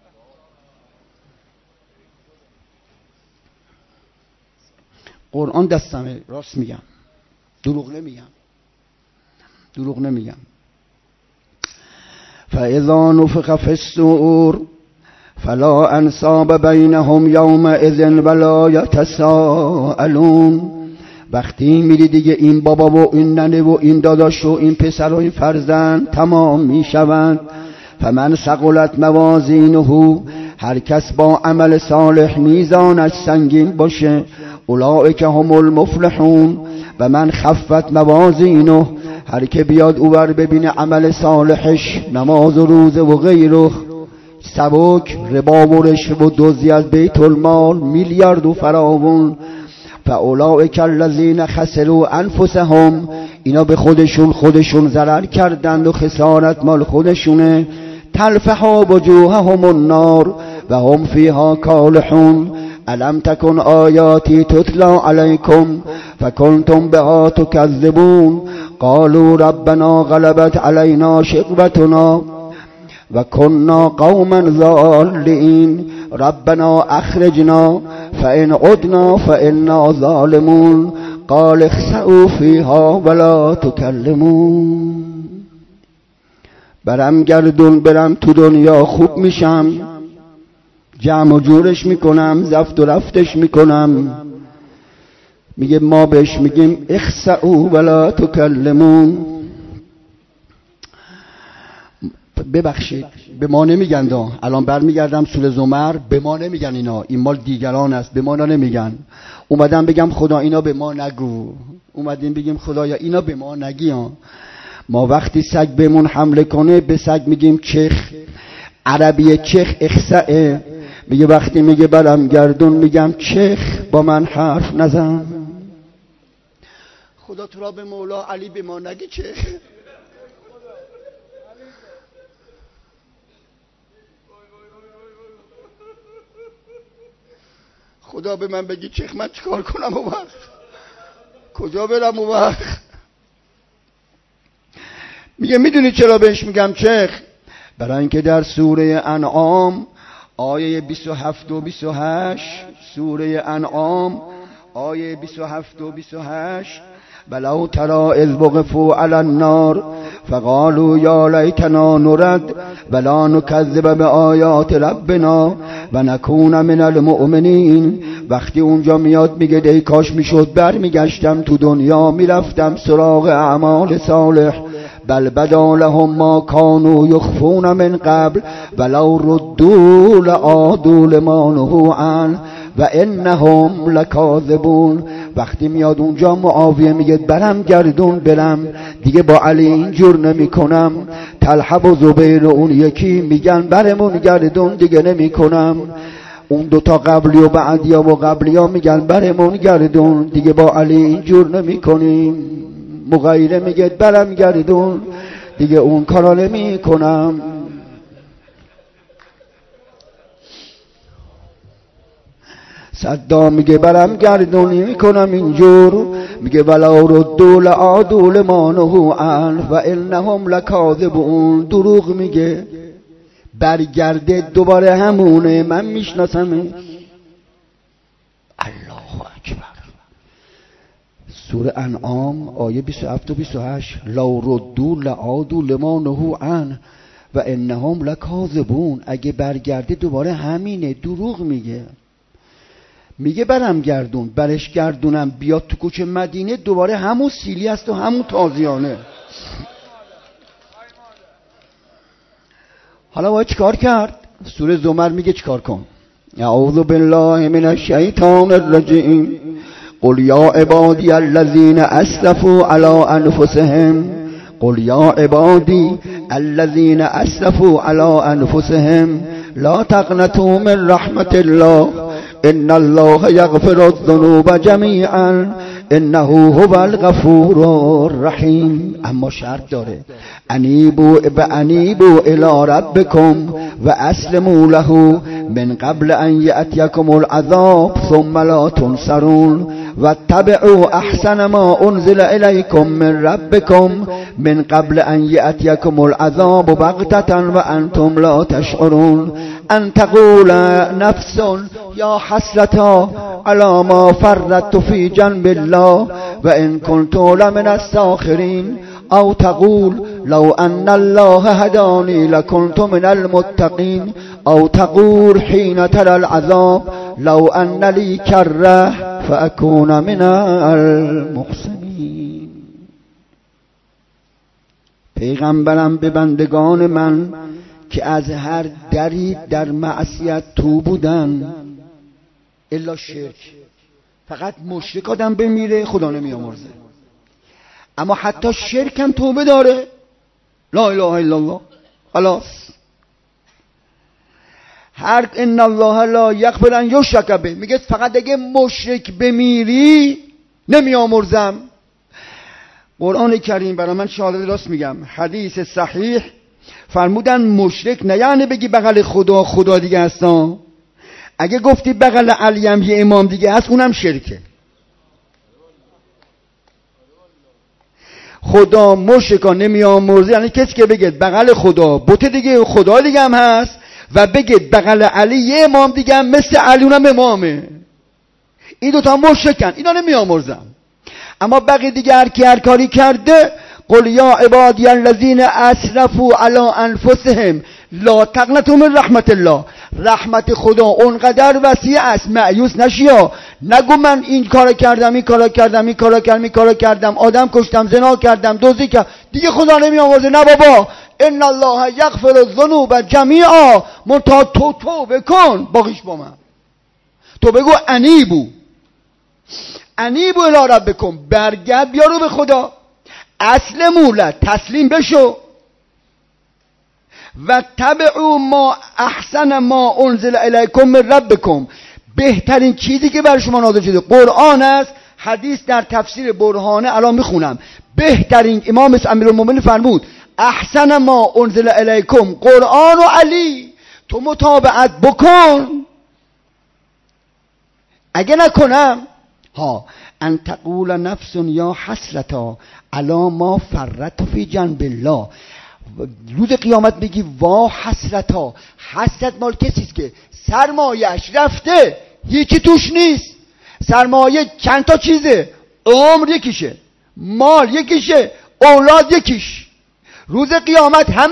قرآن دستمه، راست میگم، دروغ نمیگم. فاذا نفخ فی الصور فلا انساب بینهم یومئذ ولا یتساءلون. وقتی میری دیگه این بابا و این ننه و این داداش و این پسر و این فرزند تمام میشوند. فمن ثقلت موازینه، هر کس با عمل صالح میزانش سنگین باشه، اولئک هم المفلحون. و من خفت موازینه، هر که بیاد اوور ببینه عمل صالحش، نماز و روزه و غیره سبک، ربا و رشوه و دزدی از بیت المال میلیارد و فراوون. فاولئک الذین خسروا انفسهم، اینا به خودشون ضرر کردند و خسارت مال خودشونه. تلفح وجوههم النار و هم فیها کالحون. الم تکن آیاتی تتلا علیکم فکنتم بها تکذبون. قالوا ربنا غلبت علینا شقوتنا و کنا قوما ضالین ربنا اخرجنا فان عدنا فانا ظالمون. قال اخسئوا فیها ولا تکلمون. برم تو دنیا خوب میشم، جمع و جورش میکنم، زفت و رفتش میکنم. میگه ما بهش میگیم اخسئوا ولا تکلمون. ببخشید به ما نمیگن الان برمیگردم سوره زمر، به ما نمیگن اینا، این مال دیگران است، به ما نمیگن. اومدم بگم خدا اینا به ما نگو، اومدیم بگیم خدایا اینا به ما نگی ها. ما وقتی سگ بهمون حمله کنه به سگ میگیم چخ، عربی چخ اخسئه. میگه وقتی میگه برم گردون میگم چخ، با من حرف نزن. خدا تو را به مولا علی به ما نگی چخ. خدا به من بگی چخ، من چیکار کنم اون وقت؟ کجا برم اون وقت؟ میگه میدونی چرا بهش میگم چخ؟ برای اینکه در سوره انعام آیه 27 و 28، سوره انعام آیه 27 و 28، ولو تری اذ وقفوا علی النار فقالوا یا لیتنا نرد ولا نکذب بآیات ربنا و نکون من المؤمنین. وقتی اونجا میاد میگه ای کاش میشد برمیگشتم تو دنیا، میرفتم سراغ اعمال صالح. بل بدا لهم ما كانوا يخفون من قبل ولو ردوا لعادوا لما نهوا عنه و انهم لکاذبون. وقتی میاد اونجا معاویه میگه برم گردون برم دیگه با علی اینجور نمی کنم. طلحه و زبیر اون یکی میگن برمون گردون دیگه نمی کنم. اون دوتا قبلی و بعدیا و قبلیا میگن برمون گردون دیگه با علی اینجور نمی کنیم. مغیره میگه برم گردون دیگه اون کارا نمی کنم. صدام میگه برم گردونی میکنم اینجور، میگه ولو ردوا لعادوا لما نهوا عنه و انهم لکاذبون. دروغ میگه، برگرده دوباره همونه، من میشناسمش. الله اکبر. سوره انعام آیه 27 و 28 لو ردوا لعادوا لما نهوا عنه و انهم لکاذبون. اگه برگرده دوباره همینه، دروغ میگه. میگه برم گردون، برش گردونم بیاد تو کوچه مدینه دوباره همون سیلی است و همون تازیانه. حالا باید چیکار کرد؟ سوره زمر میگه چیکار کن؟ اعوذ بالله من الشیطان الرجیم قل یا عبادی الذین اسرفوا علی انفسهم قل یا عبادی الذین اسرفوا علی انفسهم لا تقنطوا من رحمت الله ان الله یغفر الذنوب جمیعا انه هو الغفور الرحیم. اما شرط داره، انیبوا الی ربکم و اسلموا له من قبل ان یأتیکم العذاب ثم لا تنصرون واتبعوا احسن ما انزل الیکم من ربکم من قبل ان یأتیکم العذاب بغتة وانتم لا تشعرون ان تقول نفس یا حسرتا علی ما فرطت فی جنب الله و ان كنت لمن الساخرین او تقول لو ان الله هدانی لكنت من المتقین او تقول حين ترى العذاب لو ان لی کره فاکون من المحسنین. پیغمبرم به بندگان من که از هر دری در معصیت تو بودن الا شرک، فقط مشرک آدم بمیره خدا نمیامرزه، اما حتی شرک هم توبه داره، لا اله الا الله، خلاص. هر ان الله لا یغفر ان یشرک به، میگه فقط اگه مشرک بمیری نمیامرزم. قرآن کریم برای من شاهد راست میگم، حدیث صحیح فرمودن مشرک نه یعنی بگی بغل خدا دیگه هستن، اگه گفتی بغل علی هم یه امام دیگه هست اونم شرکه. خدا مشرکا نمیامرزه یعنی کسی که بگه بغل خدا بت دیگه خدا دیگه هم هست و بگه بغل علی یه امام دیگه هم مثل علی اونم امامه، این دوتا مشرکن، اینا نمیامرزن. اما بقیه دیگه هر کاری کرده، قل یا عبادی الذین اسرفوا علی انفسهم لا تقنطوا من رحمت الله، رحمت خدا اونقدر وسیع است، مایوس نشیا، نگو من این کارو کردم، آدم کشتم، زنا کردم، دزدی کردم، دیگه خدا نمیآمرزه. نه بابا، ان الله یغفر الذنوب جمیعا، منتها توبه کن، باقیش با من. تو بگو انیبو الی ربکم، برگرد بیارو به خدا، اسلموا له، تسلیم بشو، و تبعوا ما احسن ما انزل الیکم من ربکم، بهترین چیزی که بر شما نازل شده قرآن است. حدیث در تفسیر برهانه الان میخونم، بهترین، امام امیرالمومنین فرمود احسن ما انزل الیکم قرآن و علی، تو متابعت بکن. اگه نکنم ان تقول نفس یا حسرتا علی ما فرطت فی جنب الله، روز قیامت بگی وا حسرتا، حسرت مال کسیست که سرمایه‌اش رفته هیچی توش نیست، سرمایه چند تا چیزه، عمر یکیشه، مال یکیشه، اولاد یکیش، روز قیامت همه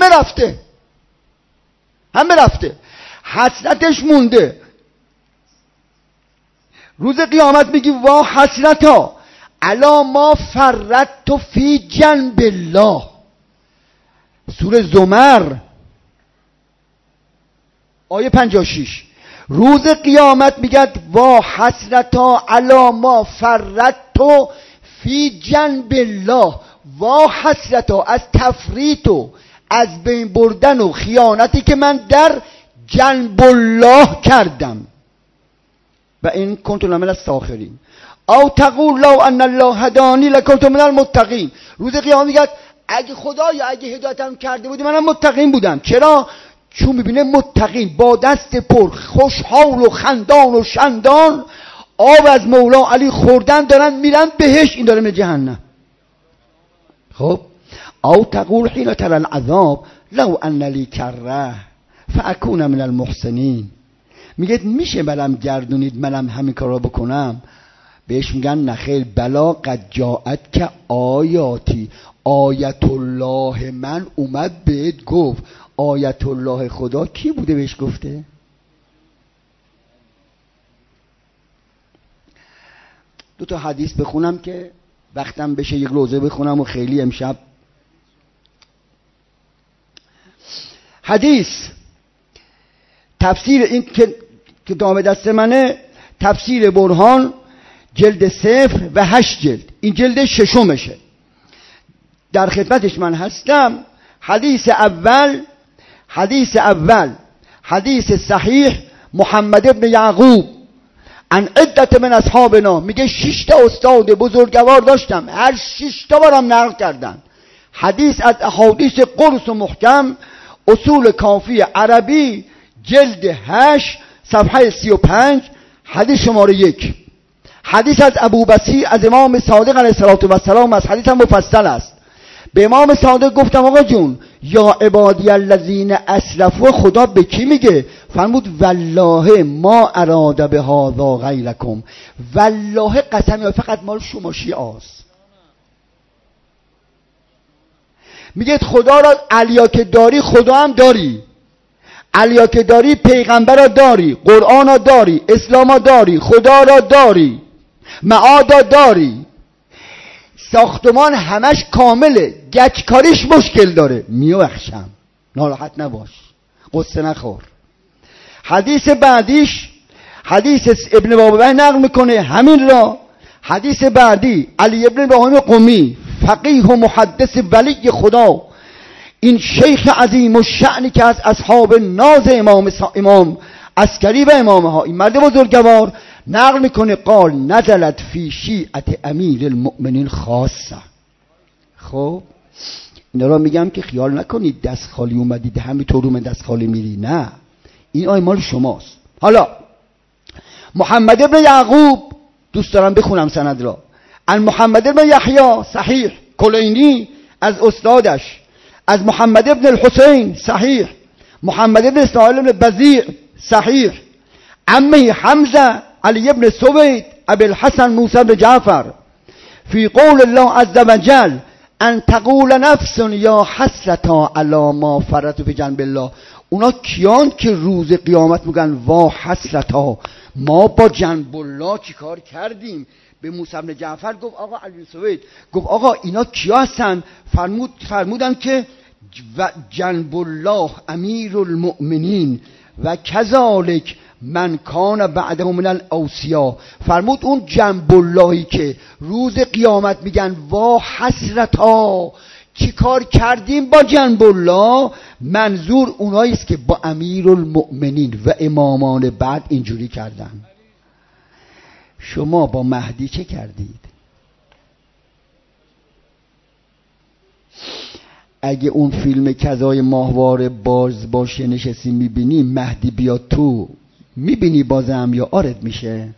رفته، حسرتش مونده. روز قیامت میگی وا حسرتا علی ما فرطت فی جنب الله، سوره زمر آیه 56. روز قیامت میگه وا حسرتا علی ما فرطت فی جنب الله، وا حسرتا از تفریط و از بین بردن و خیانتی که من در جنب الله کردم، و این کنت لمن الساخرین، او تقول لو ان الله هدانی لکنت من المتقین. روز قیامت میگه اگه خدایا اگه هدایتم کرده بودی منم متقین بودم. چرا؟ چون میبینه متقین با دست پر خوشحال و خندان و شندان آب از مولا علی خوردن دارن میرن بهش، این داره میره جهنم. خب او تقول حين ترى العذاب لو ان لی کره فاکون من المحسنین، میگه میشه منم گردونید منم همین کارا بکنم؟ بهش میگن نخیر، بلا قد جاءت که آیاتی، آیت الله من اومد بهت گفت. آیت الله خدا کی بوده بهش گفته؟ دو تا حدیث بخونم که وقتم بشه، یک روزه بخونم و خیلی امشب. حدیث تفسیر این که کتاب دست منه، تفسیر برهان جلد 0 و 8 جلد، این جلد 6 در خدمتش من هستم. حدیث اول حدیث صحیح محمد ابن یعقوب ان عدت من اصحابنا، میگه 6 تا استاد بزرگوار داشتم، هر 6 تا برام نقل کردن حدیث از احادیث قرص و محکم، اصول کافی عربی جلد 8 صفحه 35 حدیث شماره 1. حدیث از ابو بصیر از امام صادق علیه السلام است. حدیث هم مفصل است. به امام صادق گفتم آقا جون یا عبادی الذین اسرفوا، خدا به کی میگه؟ فرمود والله ما اراد به هذا غیرکم، والله قسمی فقط مال شما شیعاست. میگه خدا را علیا که داری خدا هم داری، علیا که داری پیغمبر را داری، قرآن را داری، اسلام را داری، خدا را داری، معاد را داری، ساختمان همش کامله، گچکاریش مشکل داره. میبخشم، ناراحت نباش، قصه نخور. حدیث بعدیش حدیث ابن بابی نقل میکنه همین را. حدیث بعدی علی ابن ابراهیم قمی فقیه و محدث ولی خدا، این شیخ عظیم و شأنی که از اصحاب ناز امام عسکری و امامه ها، این مرد بزرگوار نقل میکنه قال نزلت فی شیعت امیر المؤمنین خاصه. خب اینا را میگم که خیال نکنید دست خالی اومدید همینطور من دست خالی میری، نه، این آیه مال شماست. حالا محمد ابن یعقوب، دوست دارم بخونم سند را، از محمد ابن یحیی صحیح کلینی از استادش، از محمد ابن الحسین صحیح، محمد ابن اسماعیل ابن بزیع صحیح، عمه حمزه علی ابن سوید ابی الحسن موسی بن جعفر فی قول الله عز وجل ان تقول نفس یا حسرتا علی ما فرطت فی جنب الله. اونا کیان که روز قیامت میگن وا حسرتا ما با جنب الله چی کار کردیم؟ به موسی بن جعفر گفت آقا علی سوید، گفت آقا اینا کیا هستن؟ فرمودن که جنب الله امیر المؤمنین و کذالک من کان بعده من الاوصیا. فرمود اون جنب اللهی که روز قیامت میگن وا حسرتا چی کار کردیم با جنب الله، منظور اونایی است که با امیر المؤمنین و امامان بعد اینجوری کردن. شما با مهدی چه کردید؟ اگه اون فیلم کذای ماهواره باز باشه نشستی میبینی مهدی بیاد تو، میبینی بازم یا آرد میشه؟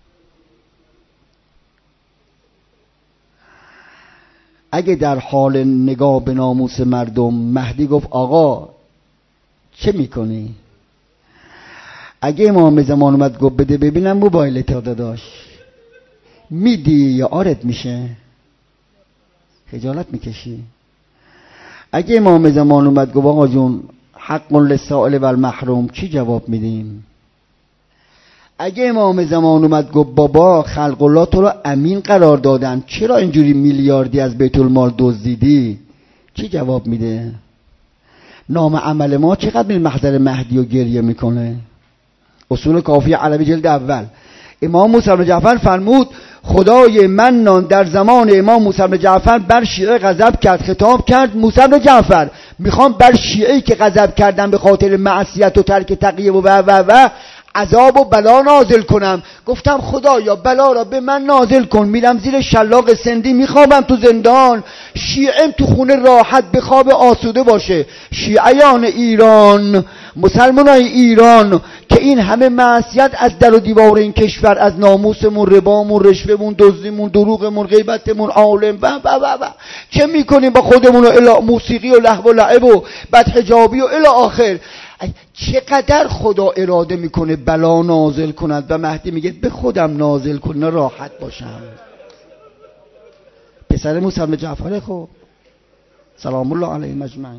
اگه در حال نگاه به ناموس مردم مهدی گفت آقا چه میکنی؟ اگه امام زمان اومد گفت بده ببینم موبایلت داداش، میدی یا آرد میشه؟ خجالت میکشی؟ اگه امام زمان اومد گفت آقا جون حق للسائل و المحروم، چی جواب میدیم؟ اگه امام زمان اومد گفت بابا خلق الله تو رو امین قرار دادن، چرا اینجوری میلیاردی از بیت المال دزدیدی، چی جواب میده؟ نام عمل ما چقدر میل محضر مهدی و گریه میکنه. اصول کافی عربی جلد اول. امام موسی بن جعفر فرمود خدای منان در زمان امام موسی بن جعفر بر شیعه غضب کرد، خطاب کرد موسی بن جعفر میخوام بر شیعه‌ای که غضب کردن به خاطر معصیت و ترک تقیه و عذاب و بلا نازل کنم. گفتم خدایا بلا را به من نازل کن، میرم زیر شلاق سندی میخوابم تو زندان، شیعه تو خونه راحت به خواب آسوده باشه. شیعیان ایران، مسلمانای ایران که این همه معصیت از در و دیوار این کشور، از ناموسمون، ربامون، رشوهمون، دزدیمون، دروغمون، غیبتمون، عالم و چه میکنیم با خودمون و موسیقی و لهو و لعب و بدحجابی و الی آخر. چقدر خدا اراده میکنه بلا نازل کند و مهدی میگه به خودم نازل کن راحت باشم. پسر موسی بن جعفر خب سلام الله علیه اجمعین.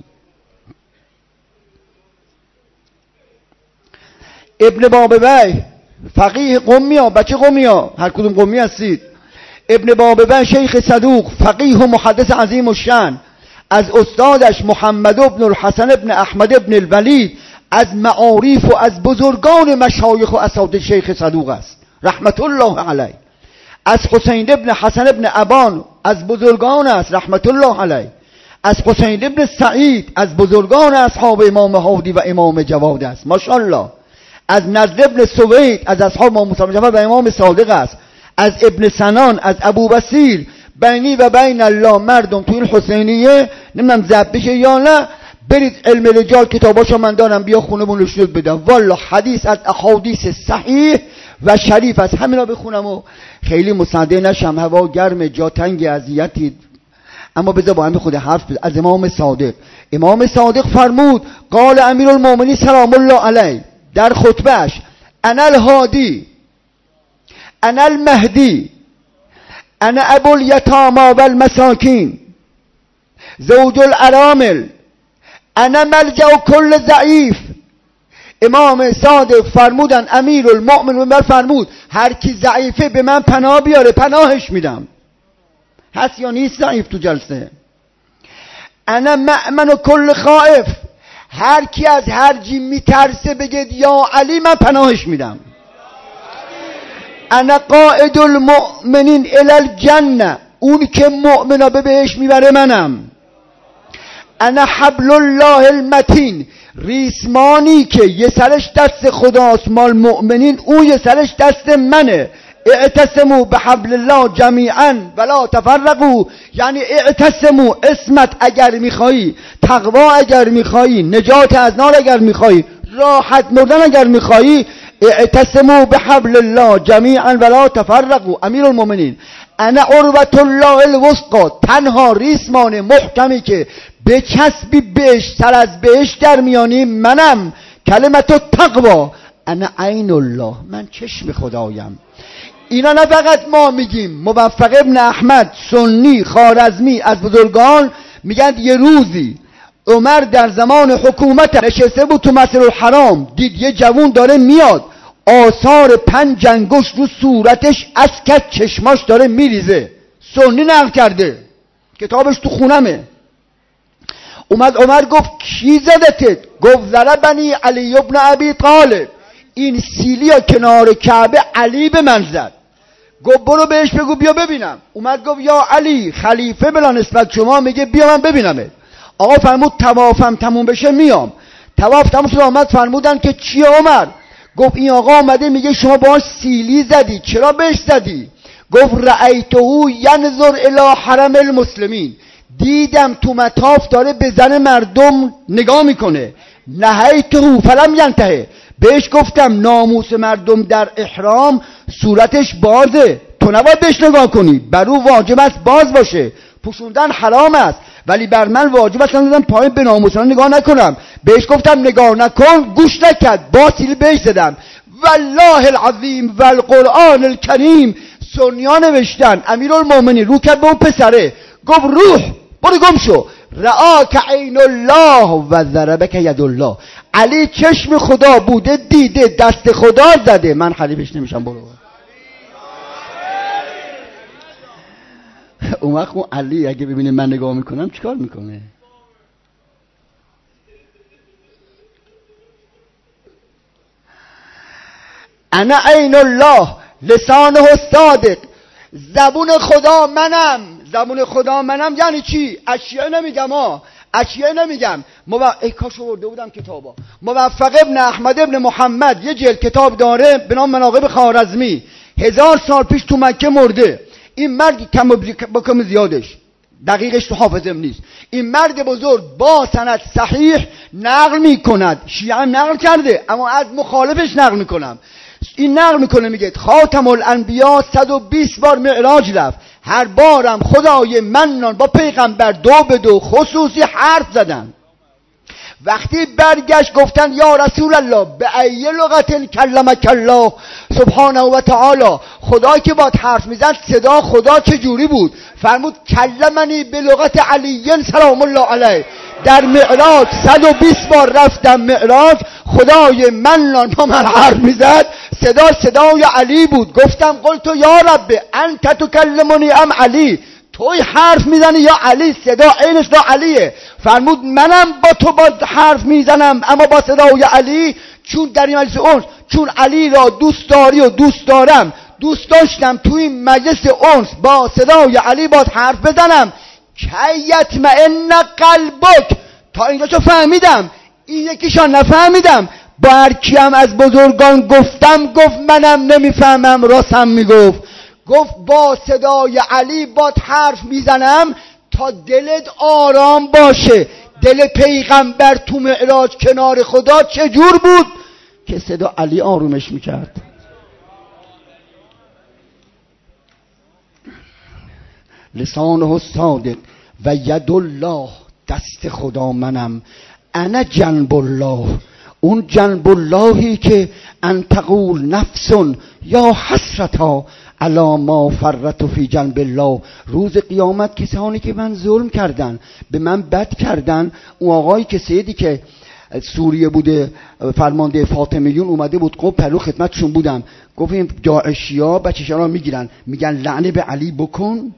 ابن بابی فقیه قمی ها، بچه قمی ها، هر کدوم قمی هستید. ابن بابی شیخ صدوق فقیه و محدث عظیم الشأن، از استادش محمد ابن الحسن ابن احمد ابن الولید، از معارف و از بزرگان مشایخ و اساتید شیخ صدوق است رحمت الله علیه. از حسین ابن حسن ابن ابان از بزرگان است رحمت الله علیه. از حسین ابن سعید از بزرگان اصحاب امام هادی و امام جواد است ماشاءالله. از نضر ابن سوید از اصحاب امام موسی جعفر و امام صادق است، از ابن سنان، از ابو بصیر. بینی و بین الله مردم تو این حسینیه نمیدونم ضبط بشه یا نه، برید علم رجال کتاباشو من دارم، بیا خونمون نشون بدم. والله حدیث از احادیث صحیح و شریف از همینا بخونم و خیلی مصدق نشم، هوا گرم، جا تنگ، اذیتی. اما بذار با هم خود حرف بزن. از امام صادق، امام صادق فرمود قال امیرالمومنین سلام الله علیه در خطبهش: انا الهادی، انا المهدی، انا ابو الیتامی و المساکین، زوج الارامل، انا ملجأ کل ضعیف. امام صادق فرمودن، امیرالمومنین فرمود هر کی ضعیفه به من پناه بیاره پناهش میدم. هست یا نیست ضعیف تو جلسه؟ انا مأمن کل خائف، هر کی از هر جی میترسه بگید یا علی من پناهش میدم. انا قائد المؤمنین الی الجنه، اون که مؤمنا به بهش میبره منم. انا حبل الله المتین، ریسمانی که یه سرش دست خداست مال مؤمنین، اون یه سرش دست منه. اعتصموا بحبل الله جمیعا ولا تفرقوا، یعنی اعتصموا، اسمت اگر میخوایی، تقوا اگر میخوایی، نجات از نار اگر میخوایی، راحت مردن اگر میخوایی، اعتصموا بحبل الله جمیعا ولا تفرقوا. امیرالمومنین انا عروة الله الوثقی، تنها ریسمان محکمی که بچسبی بهش سر از بهش در میانی منم. کلمت التقوا، انا عین الله، من چشم خدایم. اینا نه فقط ما میگیم، موفق ابن احمد سنی خوارزمی از بزرگان میگن یه روزی عمر در زمان حکومت نشسته بود تو مسجد الحرام، دید یه جوون داره میاد، آثار 5 انگشت رو صورتش از کج چشماش داره میریزه. سنی نقل کرده، کتابش تو خونمه. اومد عمر گفت کی زدتت؟ گفت ضربنی علی ابن ابی طالب، این سیلیا کنار کعبه علی به من زد. گفت برو بهش بگو بیا ببینم. اومد گفت یا علی، خلیفه بلا نسبت شما میگه بیا من ببینمت. آقا فرمود طوافم تموم بشه میام. طواف تموم شد آمد فرمودن که چی عمر؟ گفت این آقا آمده میگه شما باهاش سیلی زدی، چرا بهش زدی؟ گفت رأیته ینظر الی حرم المسلمین، دیدم تو مطاف داره به زن مردم نگاه میکنه. نهیته فلم ینتهه، بهش گفتم ناموس مردم در احرام صورتش بازه، تو نباید بهش نگاه کنی، بر او واجب است باز باشه، پوشوندن حرام است، ولی بر من واجب است دادم پایین به ناموسان نگاه نکنم. بهش گفتم نگاه نکن، گوش نکرد، با سیلی بهش زدم. والله العظیم و القرآن الکریم. سنیا نوشتن امیرالمومنین رو کرد به اون پسره، گفت روح برو گم شو. رآک عین الله و ضربک ید الله، علی چشم خدا بوده دیده، دست خدا زده، من خلیفش نمیشم. برو اون وقت اون علی اگه ببینه من نگاه میکنم چیکار میکنه؟ انا عین الله لسانه صادق، زبون خدا منم. زبون خدا منم یعنی چی؟ اشیاء نمیگم اشیاء نمیگم. ای کاش آورده بودم کتابا. موفق ابن احمد ابن محمد یه جلد کتاب داره به نام مناقب خوارزمی، 1000 سال پیش تو مکه مرده. این مرد کم زیادش دقیقش تو حافظم نیست. این مرد بزرگ با سند صحیح نقل میکند، شیعه نقل کرده اما از مخالفش نقل میکنم. این نقل میکنه میگه خاتم الانبیا 120 بار معراج رفت، هر بارم خدای منان با پیغمبر 2 به 2 خصوصی حرف زدن. وقتی برگشت گفتن یا رسول الله به ای لغت کلمک الله سبحانه و تعالی، خدا که با حرف میزد صدا خدا چه جوری بود؟ فرمود کلمنی به لغت علی سلام الله علیه. در معراج 120 بار رفتم معراج، خدای من با من حرف میزد، صدای علی بود. گفتم قلت یا رب انت تکلمنی ام علی، توی حرف میزنی یا علی؟ صدا عینش دا علیه. فرمود منم با تو با حرف میزنم اما با صدای علی، چون در این مجلس اونس، چون علی را دوست داری و دوست دارم، دوست داشتم توی این مجلس اونس با صدای علی با حرف بزنم. کیت معن قلبک، تا اینجا چو فهمیدم، این یکیشان نفهمیدم. با هر کیم از بزرگان گفتم گفت منم نمیفهمم راستم میگفت. گفت با صدای علی باد حرف میزنم تا دلت آرام باشه. دل پیغمبر تو معراج کنار خدا چجور بود که صدا علی آرومش میکرد؟ لسانه صادق و ید الله، دست خدا منم. انا جنب الله، اون جنب اللهی که ان تقول نفس یا حسرتا علی ما فرط فی جنب الله. روز قیامت کسانی که من ظلم کردن، به من بد کردن، اون آقایی که سیدی که سوریه بوده فرمانده فاطمیون اومده بود، خب پرو خدمتشون بودم، گفت این داعشیا بچه‌شان رو میگیرن میگن لعنه به علی بکن.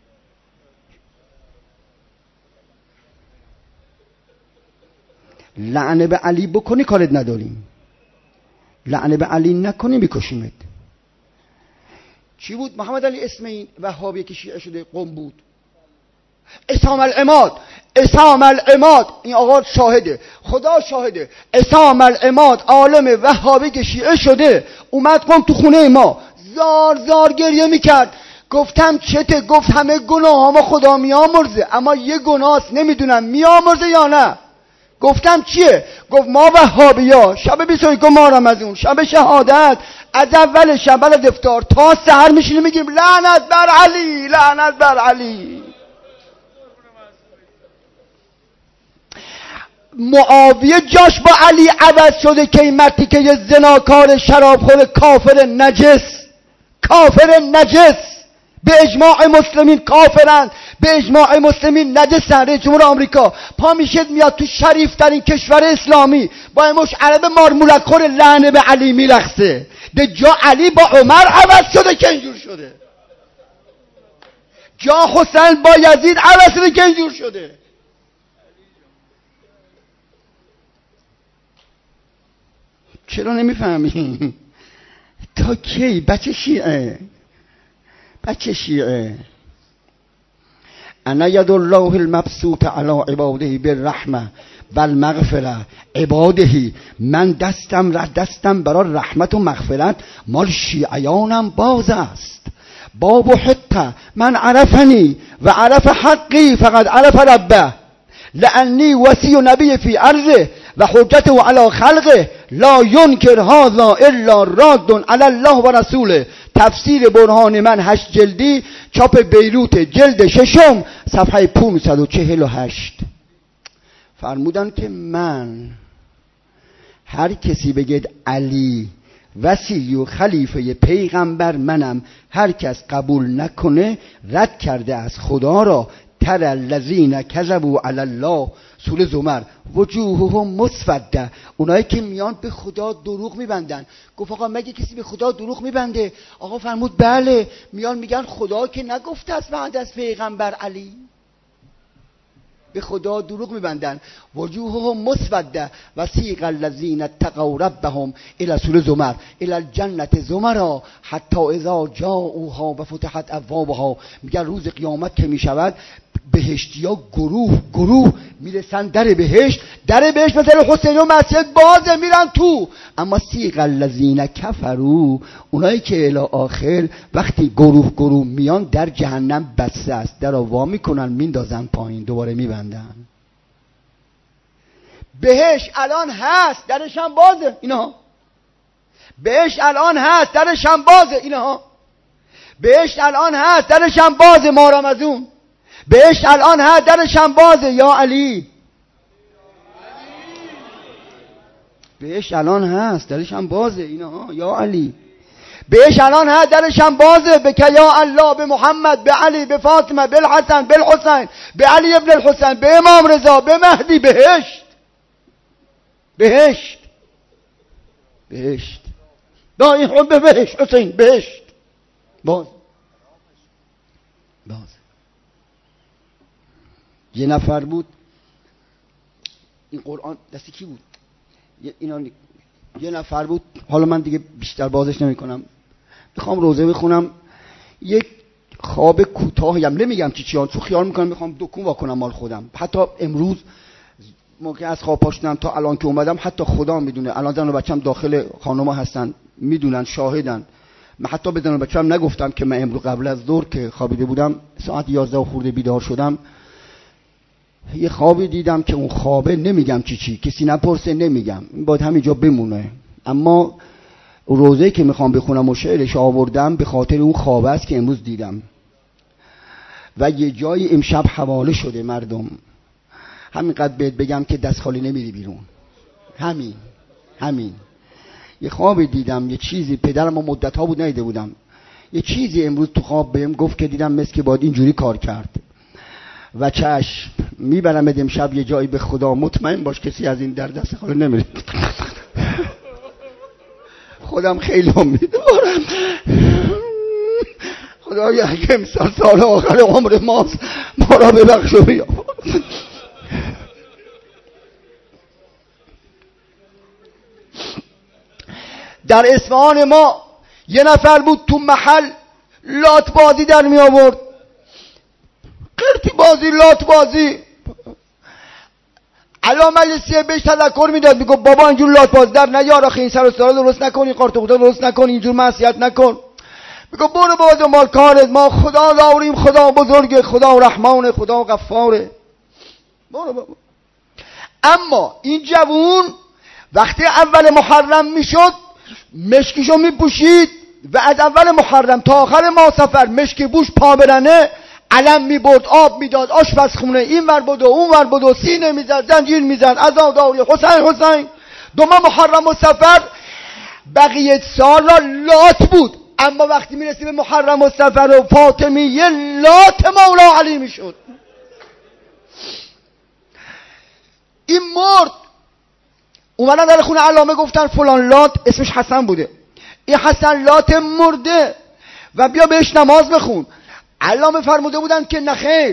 لعنه به علی بکنی کارت نداریم، لعنه به علی نکنی میکشیمت. چی بود محمد علی اسماعیل وهابی که شیعه شده قم بود؟ اسام العماد، اسام العماد، این آقا شاهده، خدا شاهده. اسام العماد عالم وهابی که شیعه شده اومد قم تو خونه ما زار زار گریه میکرد. گفتم چته؟ گفت همه گناهامو خدا میامرزه، اما یه گناهست نمیدونم میامرزه یا نه. گفتم چیه؟ گفت ما وهابیا شب 21 ماه رمضان، شب شهادت، از اول شب از افطار تا سحر میشینیم میگیم لعنت بر علی، لعنت بر علی. معاویه جاش با علی عوض شده که این مرتی که یه زناکار شرابخور کافر نجس، کافر نجس، به اجماع مسلمین کافرند، به اجماع مسلمین نجسن. رئیس جمهور آمریکا پا میشه میاد تو شریف ترین کشور اسلامی با این مش عرب مارمولک خور لعنه به علی میلخسه. ده جا علی با عمر عوض شده که اینجور شده، جا حسین با یزید عوض شده که اینجور شده. چرا نمیفهمی؟ تا کی بچه شیعه، بچه شیعه. انا ید الله المبسوط علی عباده بالرحمه والمغفره. عباده، من دستم برای رحمت و مغفرت مال شیعیانم باز است. باب حته من عرفنی و عرف حقی فقد عرف ربه، لانی وصی نبی فی ارضه و حجته علی خلقه، لا ینکر هذا الا راد علی الله و رسوله. تفسیر برهان من 8 جلدی، چاپ بیروت، جلد 6 صفحه 548. فرمودن که من هر کسی بگید علی وصی و خلیفه پیغمبر منم، هر کس قبول نکنه رد کرده از خدا را. تر الذین کذبوا علی الله، سوره زمر، وجوههم مسوده، اونایی که میان به خدا دروغ میبندن. گفت آقا مگه کسی به خدا دروغ میبنده؟ آقا فرمود بله، میان میگن خدا که نگفته است بعد از پیغمبر علی. به خدا دروغ میبندن. وجوههم مسوده و سیق الذین اتقوا ربهم الی، سوره زمر، الی الجنه زمرا حتی اذا جاءوها و فتحت ابوابها. میگن روز قیامت که میشود بهشتیا گروه میرسن در بهشت مثل حسین و مسجد بازه میرن تو. اما سیق الذین کفروا، اونایی که الی آخر وقتی گروه میان در جهنم بسته است، در وا میکنن میندازن پایین دوباره میبندن. بهشت الان هست درش هم بازه اینها، بهشت الان هست درش هم بازه اینها، بهشت الان هست درش هم بازه ما رمضان، بهشت الان هست درش هم بازه یا علی، بهشت الان هست درش هم بازه اینها یا علی، بهشت الان هست درش هم بازه. به یا الله، به محمد، به علی، به فاطمه، به الحسن، به الحسین، به علی ابن الحسین، به امام رضا، به مهدی. بهشت بهشت بهشت با این خود به بهشت حسین، بهشت باز. یه نفر بود، این قرآن دستی کی بود؟ یه نفر بود، حالا من دیگه بیشتر بازش نمی کنم، میخوام روزه بخونم. یک خواب کوتاهی هم نمیگم چی چون خیال میکنم میخوام دکون واکنم مال خودم. حتی امروز موقع از خواب پاشدم تا الان که اومدم حتی خدا میدونه، الان زن و بچه‌م داخل خانوما هستن میدونن، شاهدن. من حتی به زن و بچه‌م نگفتم که من امروز قبل از ظهر که خوابیده بودم ساعت 11 خورده بیدار شدم، یه خوابی دیدم که اون خوابه نمیگم چی کسی نپرسه، نمیگم، باید همینجا بمونه. اما روزه‌ای که میخوام بخونم و شعرش آوردم به خاطر اون خواب است که امروز دیدم و یه جایی امشب حواله شده. مردم همینقدر بهت بگم که دست خالی نمیری بیرون. همین یه خوابی دیدم، یه چیزی پدرم مدت‌ها بود ندیده بودم، یه چیزی امروز تو خواب بهم گفت که دیدم مثل که باید اینجوری کار کرد و چشم میبرم امشب یه جایی، به خدا مطمئن باش کسی از این در دست خالی نمیره. خودم خیلی امیدوارم خدایا اگه امسال سال آخر عمر ماست ما را ببخش و بیامرز. در اصفهان ما یه نفر بود تو محل لات بازی در می آورد، قرتی بازی، لات بازی. علامه مجلسی بهش تذکر میداد، میگه بابا اینجور لات بازی در نیار، آخه این سر و سارا درست نکن، این قارتوقتا درست نکن، اینجور معصیت نکن. میگه برو بابا دنبال کارت، ما خدا داریم، خدا بزرگه، خدا رحمانه، خدا غفاره، برو بابا. اما این جوون وقتی اول محرم میشد مشکیشو میپوشید و از اول محرم تا آخر ماه سفر مشکی بوش پا برنه، علم میبرد، آب میداد، آشپزخونه این ور بود و اون ور بود و سینه میزد، زنجیر میزد، عزاداری حسین. دو ماه محرم و سفر بقیه سال را لات بود، اما وقتی میرسی به محرم و سفر و فاطمیه لات مولا علی میشد. این مرد، اومدن در خونه علامه گفتن فلان لات، اسمش حسن بوده، این حسن لات مرده و بیا بهش نماز بخون. علامه فرموده بودن که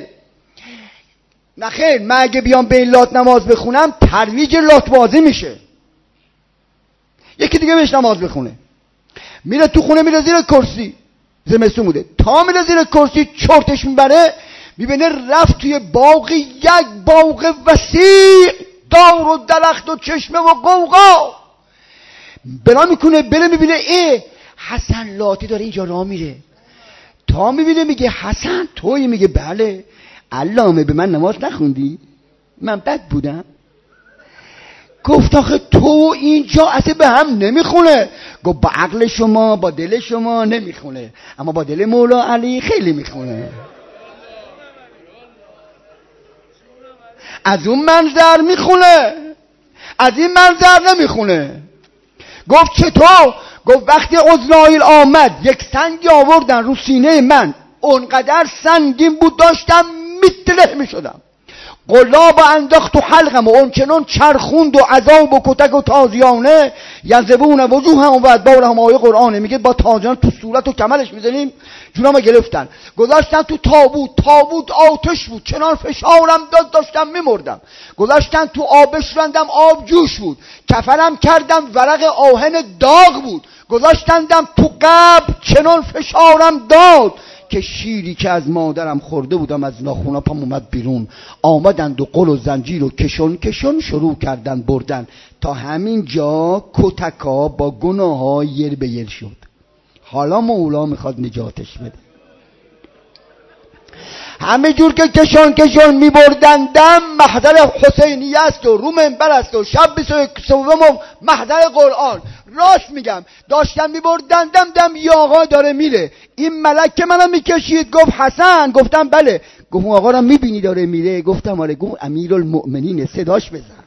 نخیر من اگه بیام به این لات نماز بخونم ترویج لات بازی میشه، یکی دیگه بهش نماز بخونه. میره تو خونه، میره زیر کرسی، زمستون بوده، تا میره زیر کرسی چرتش میبره، میبینه رفت توی باغ، یک باغ وسیع، دار و درخت و چشمه و قوقا. بلا میکنه بره، میبینه حسن لاتی داره اینجا راه میره، تا میبینه میگه حسن تویی؟ میگه بله. علامه به من نماز نخوندی؟ من بد بودم؟ گفت آخه تو اینجا اصلا به هم نمیخونه. گفت با عقل شما با دل شما نمیخونه، اما با دل مولا علی خیلی میخونه. از اون منظر میخونه، از این منظر نمیخونه. گفت چطور؟ گفت وقتی عزرائیل آمد یک سنگی آوردن رو سینه من، اونقدر سنگین بود داشتم میتله میشدم، قلاب انداخت و حلقم و اونچنان چرخوند و عذاب و کتک و تازیانه یزبون وجوه هم و ادبارهم، آیه قرآنه میگه با تازیان تو صورت و کملش میزنیم. جونم گرفتن، گذاشتن تو تابوت آتش بود، چنان فشارم داشتم میمردم. گذاشتن تو آبش رندم، آب جوش بود. کفنم کردم ورق آهن داغ بود. گذاشتندم تو قبر، چنان فشارم داد که شیری که از مادرم خورده بودم از ناخونا پام اومد بیرون. آمدند و قل و زنجیر و کشون شروع کردن بردن، تا همین جا کتکا با گناه ها یر به یر شد. حالا مولا میخواد نجاتش بده. همه جور که کشون میبردندم، محضر حسینیه است و رو منبر است و شب 22 محضر قرآن. راست میگم، داشتم میبردندم دم یه آقا داره میره، این ملک که منم میکشید گفت حسن، گفتم بله. گفت اون آقا رو میبینی داره میره؟ گفتم آره. گفت امیرالمؤمنین، صداش بزن.